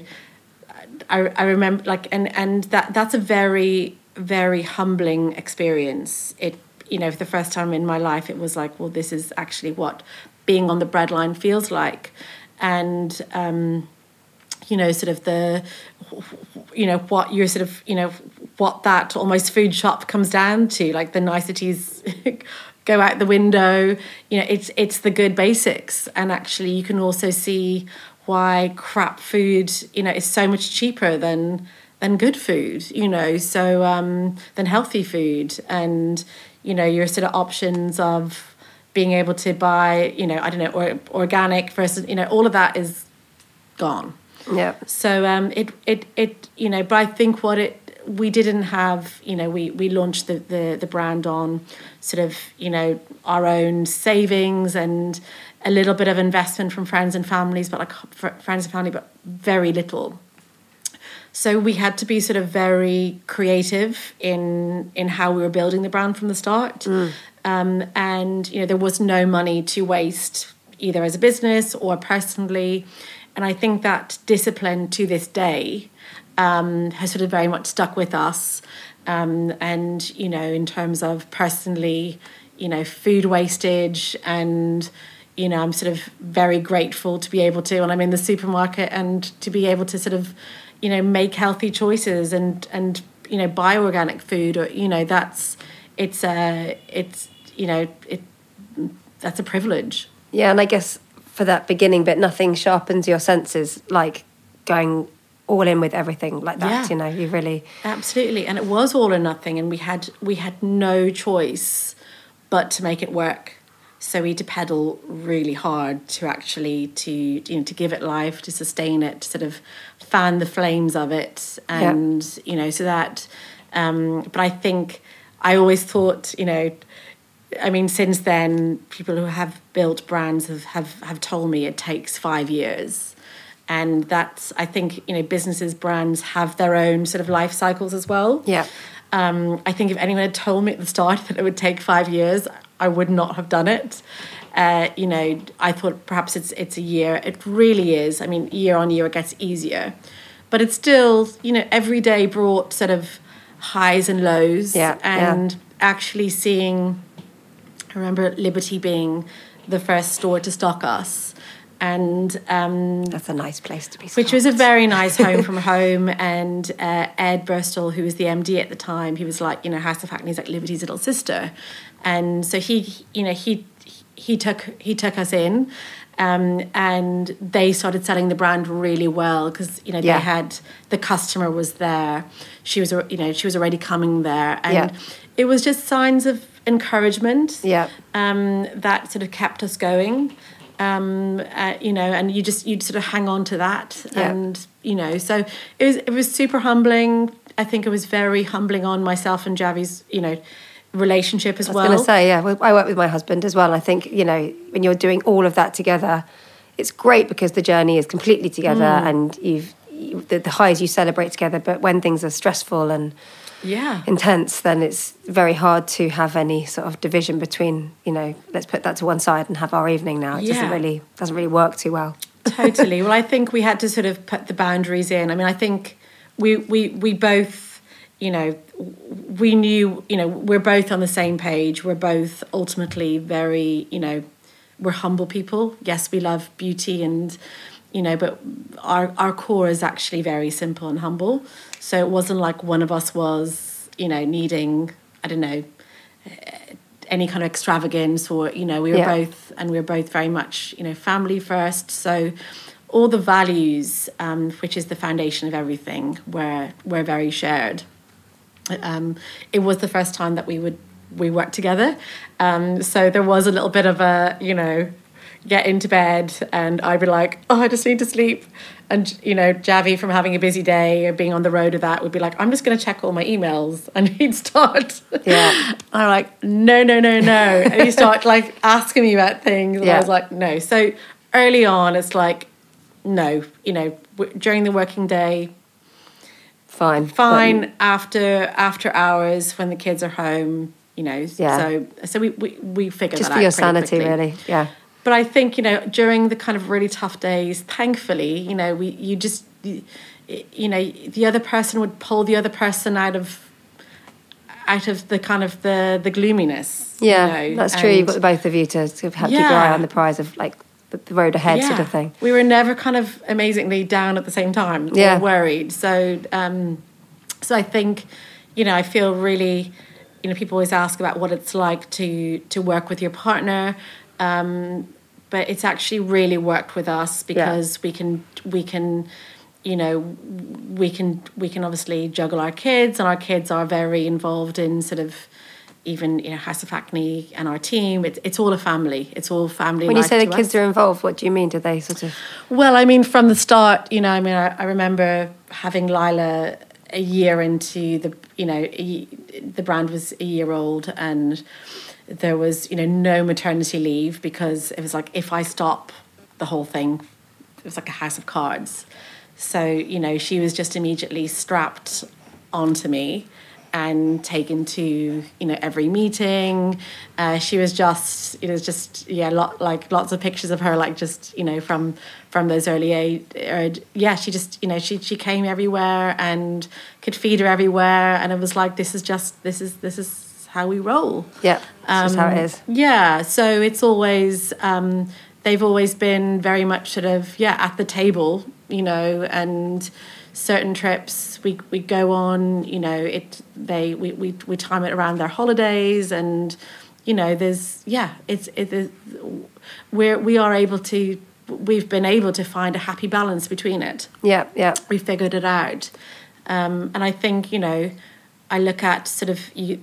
I I remember like and and that that's a very very humbling experience. It, you know, for the first time in my life, it was like, well, this is actually what being on the breadline feels like. And, um, you know, sort of the, you know, what you're sort of, you know, what that almost food shop comes down to, like the niceties go out the window, you know, it's it's the good basics. And actually you can also see why crap food, you know, is so much cheaper than than good food, you know, so um, than healthy food. And, you know, your sort of options of being able to buy, you know, I don't know, or, organic versus, you know, all of that is gone. Yeah. So um, it, it, it, you know, but I think what it, we didn't have, you know, we, we launched the, the, the brand on sort of, you know, our own savings and a little bit of investment from friends and families, but like friends and family, but very little. So we had to be sort of very creative in in how we were building the brand from the start. Mm. Um, and, you know, there was no money to waste either as a business or personally. And I think that discipline to this day um, has sort of very much stuck with us. Um, and, you know, in terms of personally, you know, food wastage and, you know, I'm sort of very grateful to be able to, when I'm in the supermarket and to be able to sort of, you know, make healthy choices and, and you know, buy organic food, or, you know, that's, it's a, it's, you know, it, that's a privilege. Yeah, and I guess for that beginning bit, nothing sharpens your senses like going all in with everything like that. Yeah. You know, you really Absolutely. And it was all or nothing, and we had we had no choice but to make it work. So we had to pedal really hard to actually to you know to give it life, to sustain it, to sort of fan the flames of it, and yeah. you know so that. Um, but I think I always thought, you know, I mean, since then, people who have built brands have have, have told me it takes five years. And that's, I think, you know, businesses, brands have their own sort of life cycles as well. Yeah. Um, I think if anyone had told me at the start that it would take five years, I would not have done it. Uh, you know, I thought perhaps it's it's a year. It really is. I mean, year on year, it gets easier. But it's still, you know, every day brought sort of highs and lows. Yeah. And yeah. actually seeing, I remember Liberty being the first store to stock us. And um, that's a nice place to be stocked. Which was a very nice home from home. And uh, Ed Burstall, who was the M D at the time, he was like, you know, House of Hackney's like Liberty's little sister. And so he, you know, he he took he took us in, um, and they started selling the brand really well because you know yeah. they had the customer was there. She was, you know, she was already coming there, and yeah. it was just signs of encouragement. Yeah, um, that sort of kept us going. Um, uh, you know, and you just you'd sort of hang on to that, yeah. and you know, so it was it was super humbling. I think it was very humbling on myself and Javi's, you know, relationship as well. I was going to say, yeah, well, I work with my husband as well. I think, you know, when you're doing all of that together, it's great because the journey is completely together, mm. and you've you, the, the highs you celebrate together. But when things are stressful and yeah. intense, then it's very hard to have any sort of division between, you know, let's put that to one side and have our evening now. It yeah. doesn't really doesn't really work too well. Totally. Well, I think we had to sort of put the boundaries in. I mean, I think we we we both, you know, we knew, you know, we're both on the same page. We're both ultimately very, you know, we're humble people. Yes, we love beauty and, you know, but our our core is actually very simple and humble. So it wasn't like one of us was, you know, needing, I don't know, any kind of extravagance, or, you know, we were yeah. both, and we were both very much, you know, family first. So all the values, um, which is the foundation of everything, were were very shared. Um, it was the first time that we would we worked together, um, so there was a little bit of a, you know, get into bed and I'd be like, oh, I just need to sleep. And, you know, Javi, from having a busy day or being on the road of that, would be like, I'm just going to check all my emails. And he'd start. Yeah. I'm like, no, no, no, no. And he'd start like asking me about things. And yeah. I was like, no. So early on, it's like, no, you know, w- during the working day, fine. Fine. But after after hours when the kids are home, you know. Yeah. So, so we, we, we figured just that for out your pretty sanity, quickly. really. Yeah. But I think, you know, during the kind of really tough days, thankfully, you know, we you just, you, you know, the other person would pull the other person out of out of the kind of the, the gloominess. Yeah, you know? that's true. And You've got the both of you to, to have yeah. keep your eye on the prize of, like, the, the road ahead yeah. sort of thing. We were never kind of amazingly down at the same time yeah. or worried. So, um, so I think, you know, I feel really, you know, people always ask about what it's like to to work with your partner. Um, but it's actually really worked with us because yeah. we can we can you know we can we can obviously juggle our kids, and our kids are very involved in sort of even, you know, House of Hackney and our team. It's it's all a family. It's all family. When you say the us. kids are involved, what do you mean? Do they sort of? Well, I mean, from the start, you know, I mean, I, I remember having Lila a year into the, you know, a, the brand was a year old, and there was, you know, no maternity leave because it was like, if I stop the whole thing, it was like a house of cards. So, you know, she was just immediately strapped onto me and taken to, you know, every meeting. Uh, she was just, it was just, yeah, lot, like lots of pictures of her, like just, you know, from from those early age. Or, yeah, she just, you know, she she came everywhere and could feed her everywhere, and it was like, this is just, this is this is. how we roll. Yeah, that's um, how it is. Yeah, so it's always, um, they've always been very much sort of, yeah, at the table, you know, and certain trips we we go on, you know, it they we we, we time it around their holidays, and you know, there's yeah, it's it is we're we are able to we've been able to find a happy balance between it. Yeah, yeah. We figured it out. Um, and I think, you know, I look at sort of you,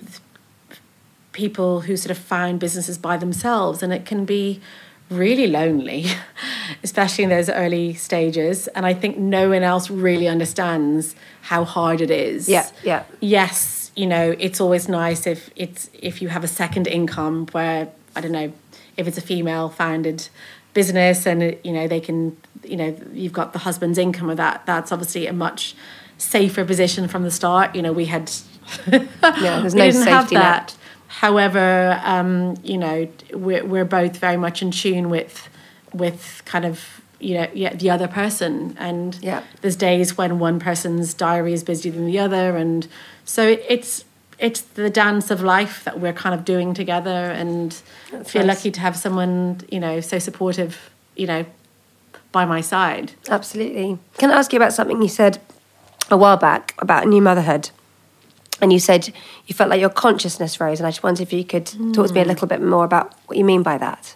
people who sort of found businesses by themselves, and it can be really lonely, especially in those early stages. And I think no one else really understands how hard it is. Yeah, yeah. Yes, you know, it's always nice if it's if you have a second income where, I don't know, if it's a female-founded business and, it, you know, they can, you know, you've got the husband's income of that. That's obviously a much safer position from the start. You know, we had... yeah, there's we no didn't safety have that. net. However, um, you know, we're we're both very much in tune with with kind of, you know, yeah, the other person, and yeah. there's days when one person's diary is busier than the other, and so it, it's it's the dance of life that we're kind of doing together, and I feel nice. lucky to have someone, you know, so supportive, you know, by my side. Absolutely. Can I ask you about something you said a while back about new motherhood? And you said you felt like your consciousness rose, and I just wondered if you could mm. talk to me a little bit more about what you mean by that.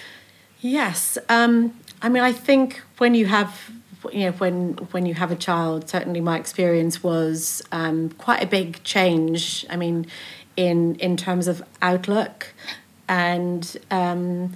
Yes, um, I mean, I think when you have, you know, when when you have a child, certainly my experience was um, quite a big change. I mean, in in terms of outlook, and um,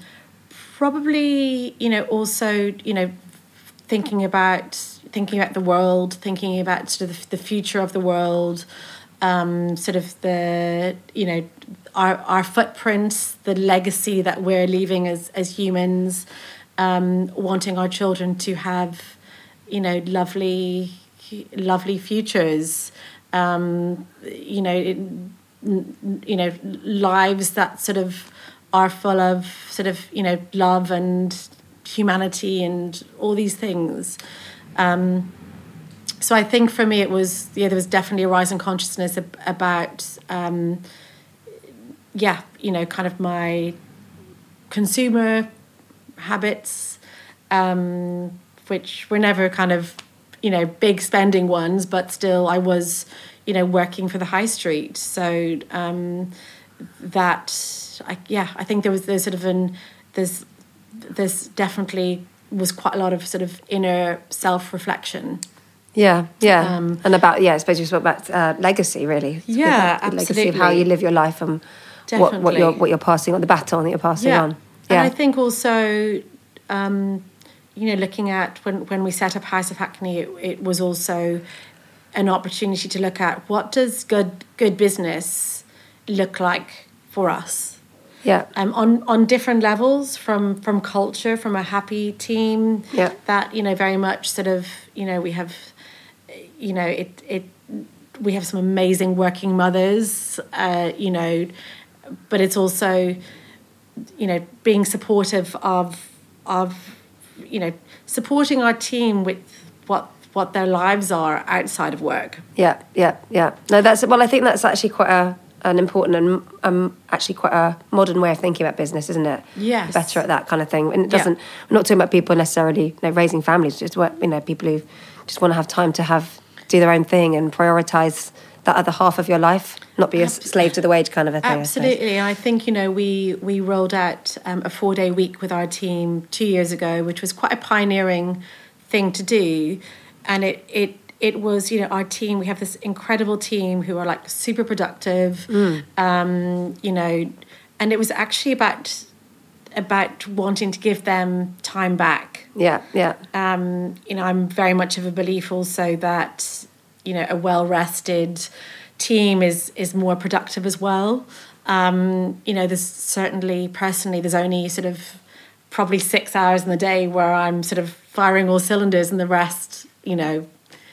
probably, you know, also, you know, thinking about thinking about the world, thinking about sort of the future of the world. Um, sort of the, you know, our our footprints, the legacy that we're leaving as as humans, um, wanting our children to have, you know, lovely, lovely futures, um, you know, it, you know, lives that sort of are full of sort of, you know, love and humanity and all these things. Um, So I think for me it was, yeah, there was definitely a rise in consciousness ab- about, um, yeah, you know, kind of my consumer habits, um, which were never kind of, you know, big spending ones, but still I was, you know, working for the high street. So um, that, I, yeah, I think there was there's sort of an, there's, there's definitely was quite a lot of sort of inner self-reflection. Yeah, yeah. Um, and about, yeah, I suppose you spoke about uh, legacy, really. Yeah, the absolutely. Legacy of how you live your life and what, what, you're, what you're passing on, the baton that you're passing yeah. on. Yeah, and Yeah. I think also, um, you know, looking at when, when we set up House of Hackney, it, it was also an opportunity to look at what does good good business look like for us? Yeah. Um, on, on different levels, from, from culture, from a happy team, yeah. that, you know, very much sort of, you know, we have... You know, it it we have some amazing working mothers, uh, you know, but it's also, you know, being supportive of of you know, supporting our team with what what their lives are outside of work. Yeah, yeah, yeah. No, that's well. I think that's actually quite a an important and um, actually quite a modern way of thinking about business, isn't it? Yes. Better at that kind of thing, and it doesn't. Yeah. We're not talking about people necessarily, you know, raising families. Just work, you know, people who just want to have time to have. Do their own thing and prioritise that other half of your life, not be a slave to the wage kind of a thing. Absolutely. I, I think, you know, we, we rolled out um, a four-day week with our team two years ago, which was quite a pioneering thing to do. And it, it, it was, you know, our team, we have this incredible team who are, like, super productive, Mm. um, you know, and it was actually about about wanting to give them time back. Yeah, yeah. Um, you know, I'm very much of a belief also that, you know, a well-rested team is is more productive as well. Um, you know, there's certainly, personally, there's only sort of probably six hours in the day where I'm sort of firing all cylinders, and the rest, you know,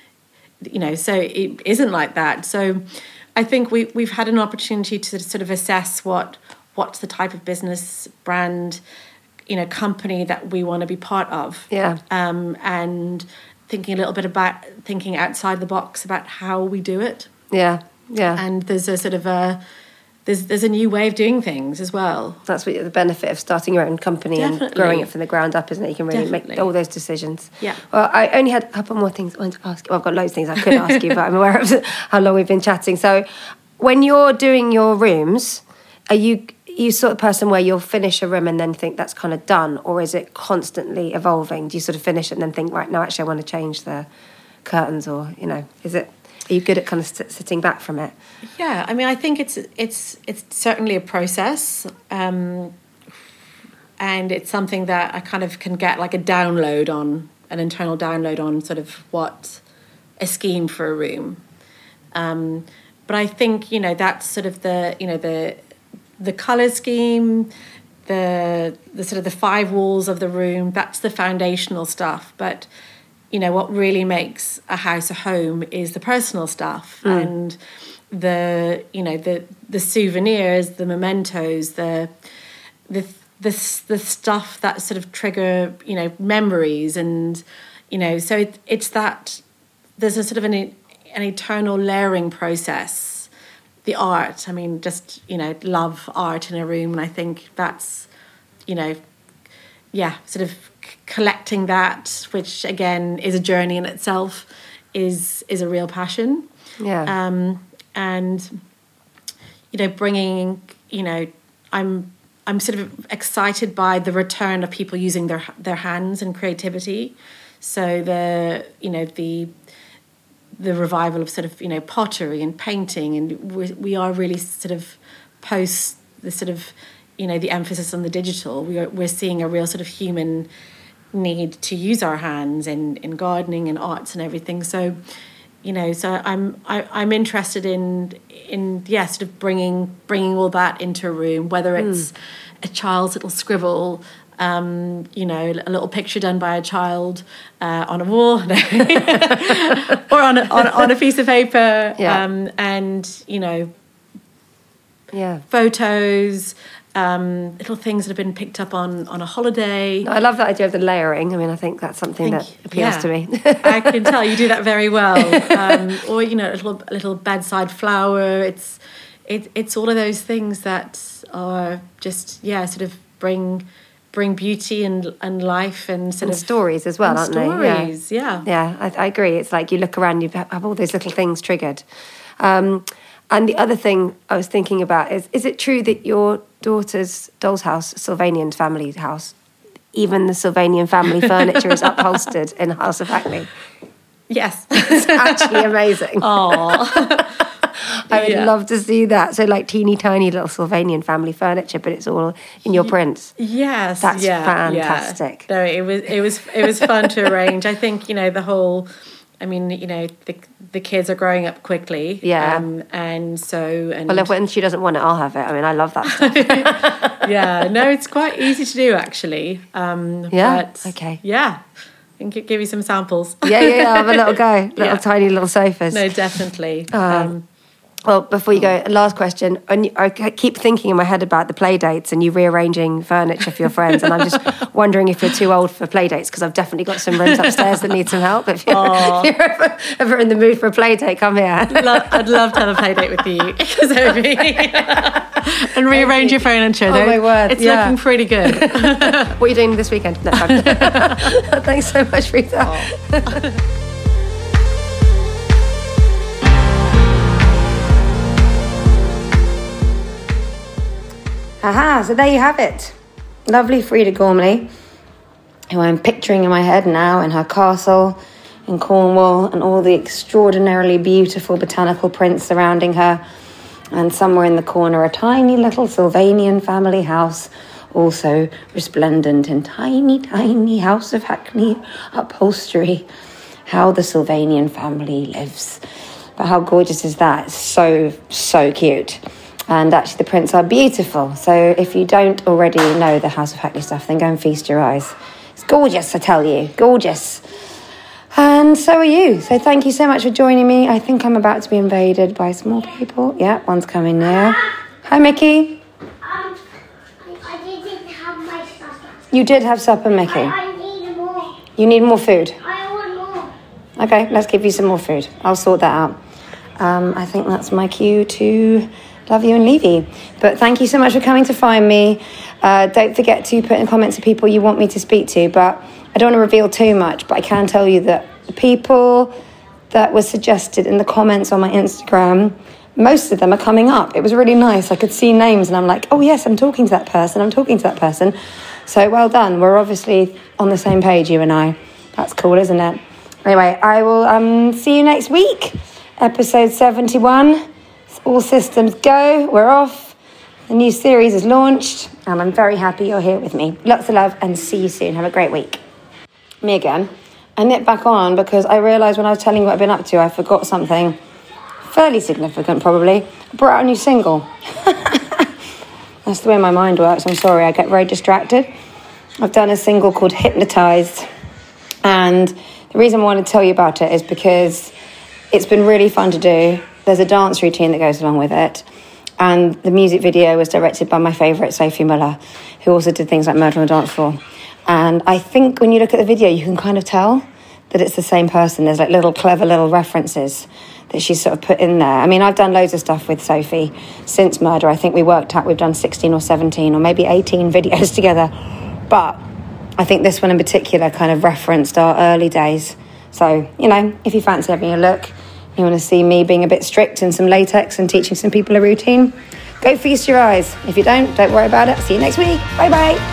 you know, so it isn't like that. So I think we, we've had an opportunity to sort of assess what what's the type of business, brand, you know, company that we want to be part of. Yeah. Um, and thinking a little bit about thinking outside the box about how we do it. Yeah, yeah. And there's a sort of a there's there's a new way of doing things as well. That's what the benefit of starting your own company Definitely. and growing it from the ground up, isn't it? You can really Definitely. make all those decisions. Yeah. Well, I only had a couple more things I wanted to ask you. Well, I've got loads of things I could ask you, but I'm aware of how long we've been chatting. So when you're doing your rooms, are you you sort of person where you'll finish a room and then think that's kind of done, or is it constantly evolving? Do you sort of finish it and then think, right, now actually I want to change the curtains, or, you know, is it... Are you good at kind of sit, sitting back from it? Yeah, I mean, I think it's it's it's certainly a process, um, and it's something that I kind of can get like a download on, an internal download on sort of what a scheme for a room. Um, but I think, you know, that's sort of the, you know, the the colour scheme, the the sort of the five walls of the room, that's the foundational stuff. But you know, what really makes a house a home is the personal stuff mm. and the, you know, the the souvenirs, the mementos, the the the the stuff that sort of trigger, you know, memories, and you know, so it, it's that there's a sort of an an eternal layering process. The art, I mean, just, you know, love art in a room, and I think that's, you know, yeah, sort of collecting that, which again is a journey in itself, is is a real passion. Yeah. Um, and you know, bringing, you know, I'm I'm sort of excited by the return of people using their their hands and creativity. So the, you know, the the revival of sort of, you know, pottery and painting, and we we are really sort of post the sort of, you know, the emphasis on the digital. We are we're seeing a real sort of human need to use our hands in, in gardening and arts and everything. So, you know, so I'm I, I'm interested in in yeah, sort of bringing bringing all that into a room, whether it's mm. a child's little scribble, um, you know, a little picture done by a child uh, on a wall, or on a, on, on a piece of paper, yeah. um, and you know, yeah, photos. Um, little things that have been picked up on, on a holiday. I love that idea of the layering. I mean, I think that's something think, that appeals yeah. to me. I can tell you do that very well. Um, or, you know, a little, a little bedside flower. It's it, it's all of those things that are just, yeah, sort of bring bring beauty and and life and sort and of... stories as well, aren't stories, they? Yeah, yeah. Yeah, I, I agree. It's like you look around, you have all those little things triggered. Um, and the other thing I was thinking about is, is it true that your daughter's doll's house, Sylvanian family house, even the Sylvanian family furniture is upholstered in House of Hackney? Yes. It's actually amazing. Aww. I would yeah. love to see that. So like teeny tiny little Sylvanian family furniture, but it's all in your prints. Yes. That's yeah, fantastic. Yeah. No, it was it was it was fun to arrange. I think, you know, the whole, I mean, you know, the the kids are growing up quickly. Yeah. Um, and so... And well, if, when she doesn't want it, I'll have it. I mean, I love that stuff. yeah. No, it's quite easy to do, actually. Um, yeah? But, okay. Yeah. I can give you some samples. yeah, yeah, yeah. Have a little go. Little yeah. tiny little sofas. No, definitely. Um, um, well, before you go, last question. And I keep thinking in my head about the play dates and you rearranging furniture for your friends, and I'm just wondering if you're too old for play dates, because I've definitely got some rooms upstairs that need some help. If you're, if you're ever, ever in the mood for a play date, come here. Lo- I'd love to have a play date with you. And rearrange your furniture. Oh, my word. It's yeah. looking pretty good. What are you doing this weekend? No, thanks so much, Rita. Oh. Aha, so there you have it. Lovely Frida Gormley, who I'm picturing in my head now in her castle in Cornwall, and all the extraordinarily beautiful botanical prints surrounding her. And somewhere in the corner, a tiny little Sylvanian family house, also resplendent in tiny, tiny House of Hackney upholstery. How the Sylvanian family lives. But how gorgeous is that? It's so, so cute. And actually the prints are beautiful. So if you don't already know the House of Hackney stuff, then go and feast your eyes. It's gorgeous, I tell you. Gorgeous. And so are you. So thank you so much for joining me. I think I'm about to be invaded by some more people. Yeah, one's coming now. Hi, Mickey. Um, I, I didn't have my supper. You did have supper, Mickey. I, I need more. You need more food? I want more. Okay, let's give you some more food. I'll sort that out. Um, I think that's my cue to love you and leave you. But thank you so much for coming to find me. Uh, don't forget to put in comments the people you want me to speak to, but I don't want to reveal too much, but I can tell you that the people that were suggested in the comments on my Instagram, most of them are coming up. It was really nice. I could see names and I'm like, oh yes, I'm talking to that person, I'm talking to that person. So well done. We're obviously on the same page, you and I. That's cool, isn't it? Anyway, I will um, see you next week. Episode seventy-one. All systems go. We're off. The new series is launched and I'm very happy you're here with me. Lots of love and see you soon. Have a great week. Me again. I nipped back on because I realised when I was telling you what I've been up to, I forgot something fairly significant, probably. I brought out a new single. That's the way my mind works. I'm sorry, I get very distracted. I've done a single called Hypnotised. And the reason I want to tell you about it is because it's been really fun to do. There's a dance routine that goes along with it. And the music video was directed by my favourite, Sophie Muller, who also did things like Murder on the Dance Floor. And I think when you look at the video, you can kind of tell that it's the same person. There's like little clever little references that she's sort of put in there. I mean, I've done loads of stuff with Sophie since Murder. I think we worked out we've done sixteen or seventeen or maybe eighteen videos together. But I think this one in particular kind of referenced our early days. So, you know, if you fancy having a look, you want to see me being a bit strict in some latex and teaching some people a routine, go feast your eyes. If you don't, don't worry about it. See you next week. Bye-bye.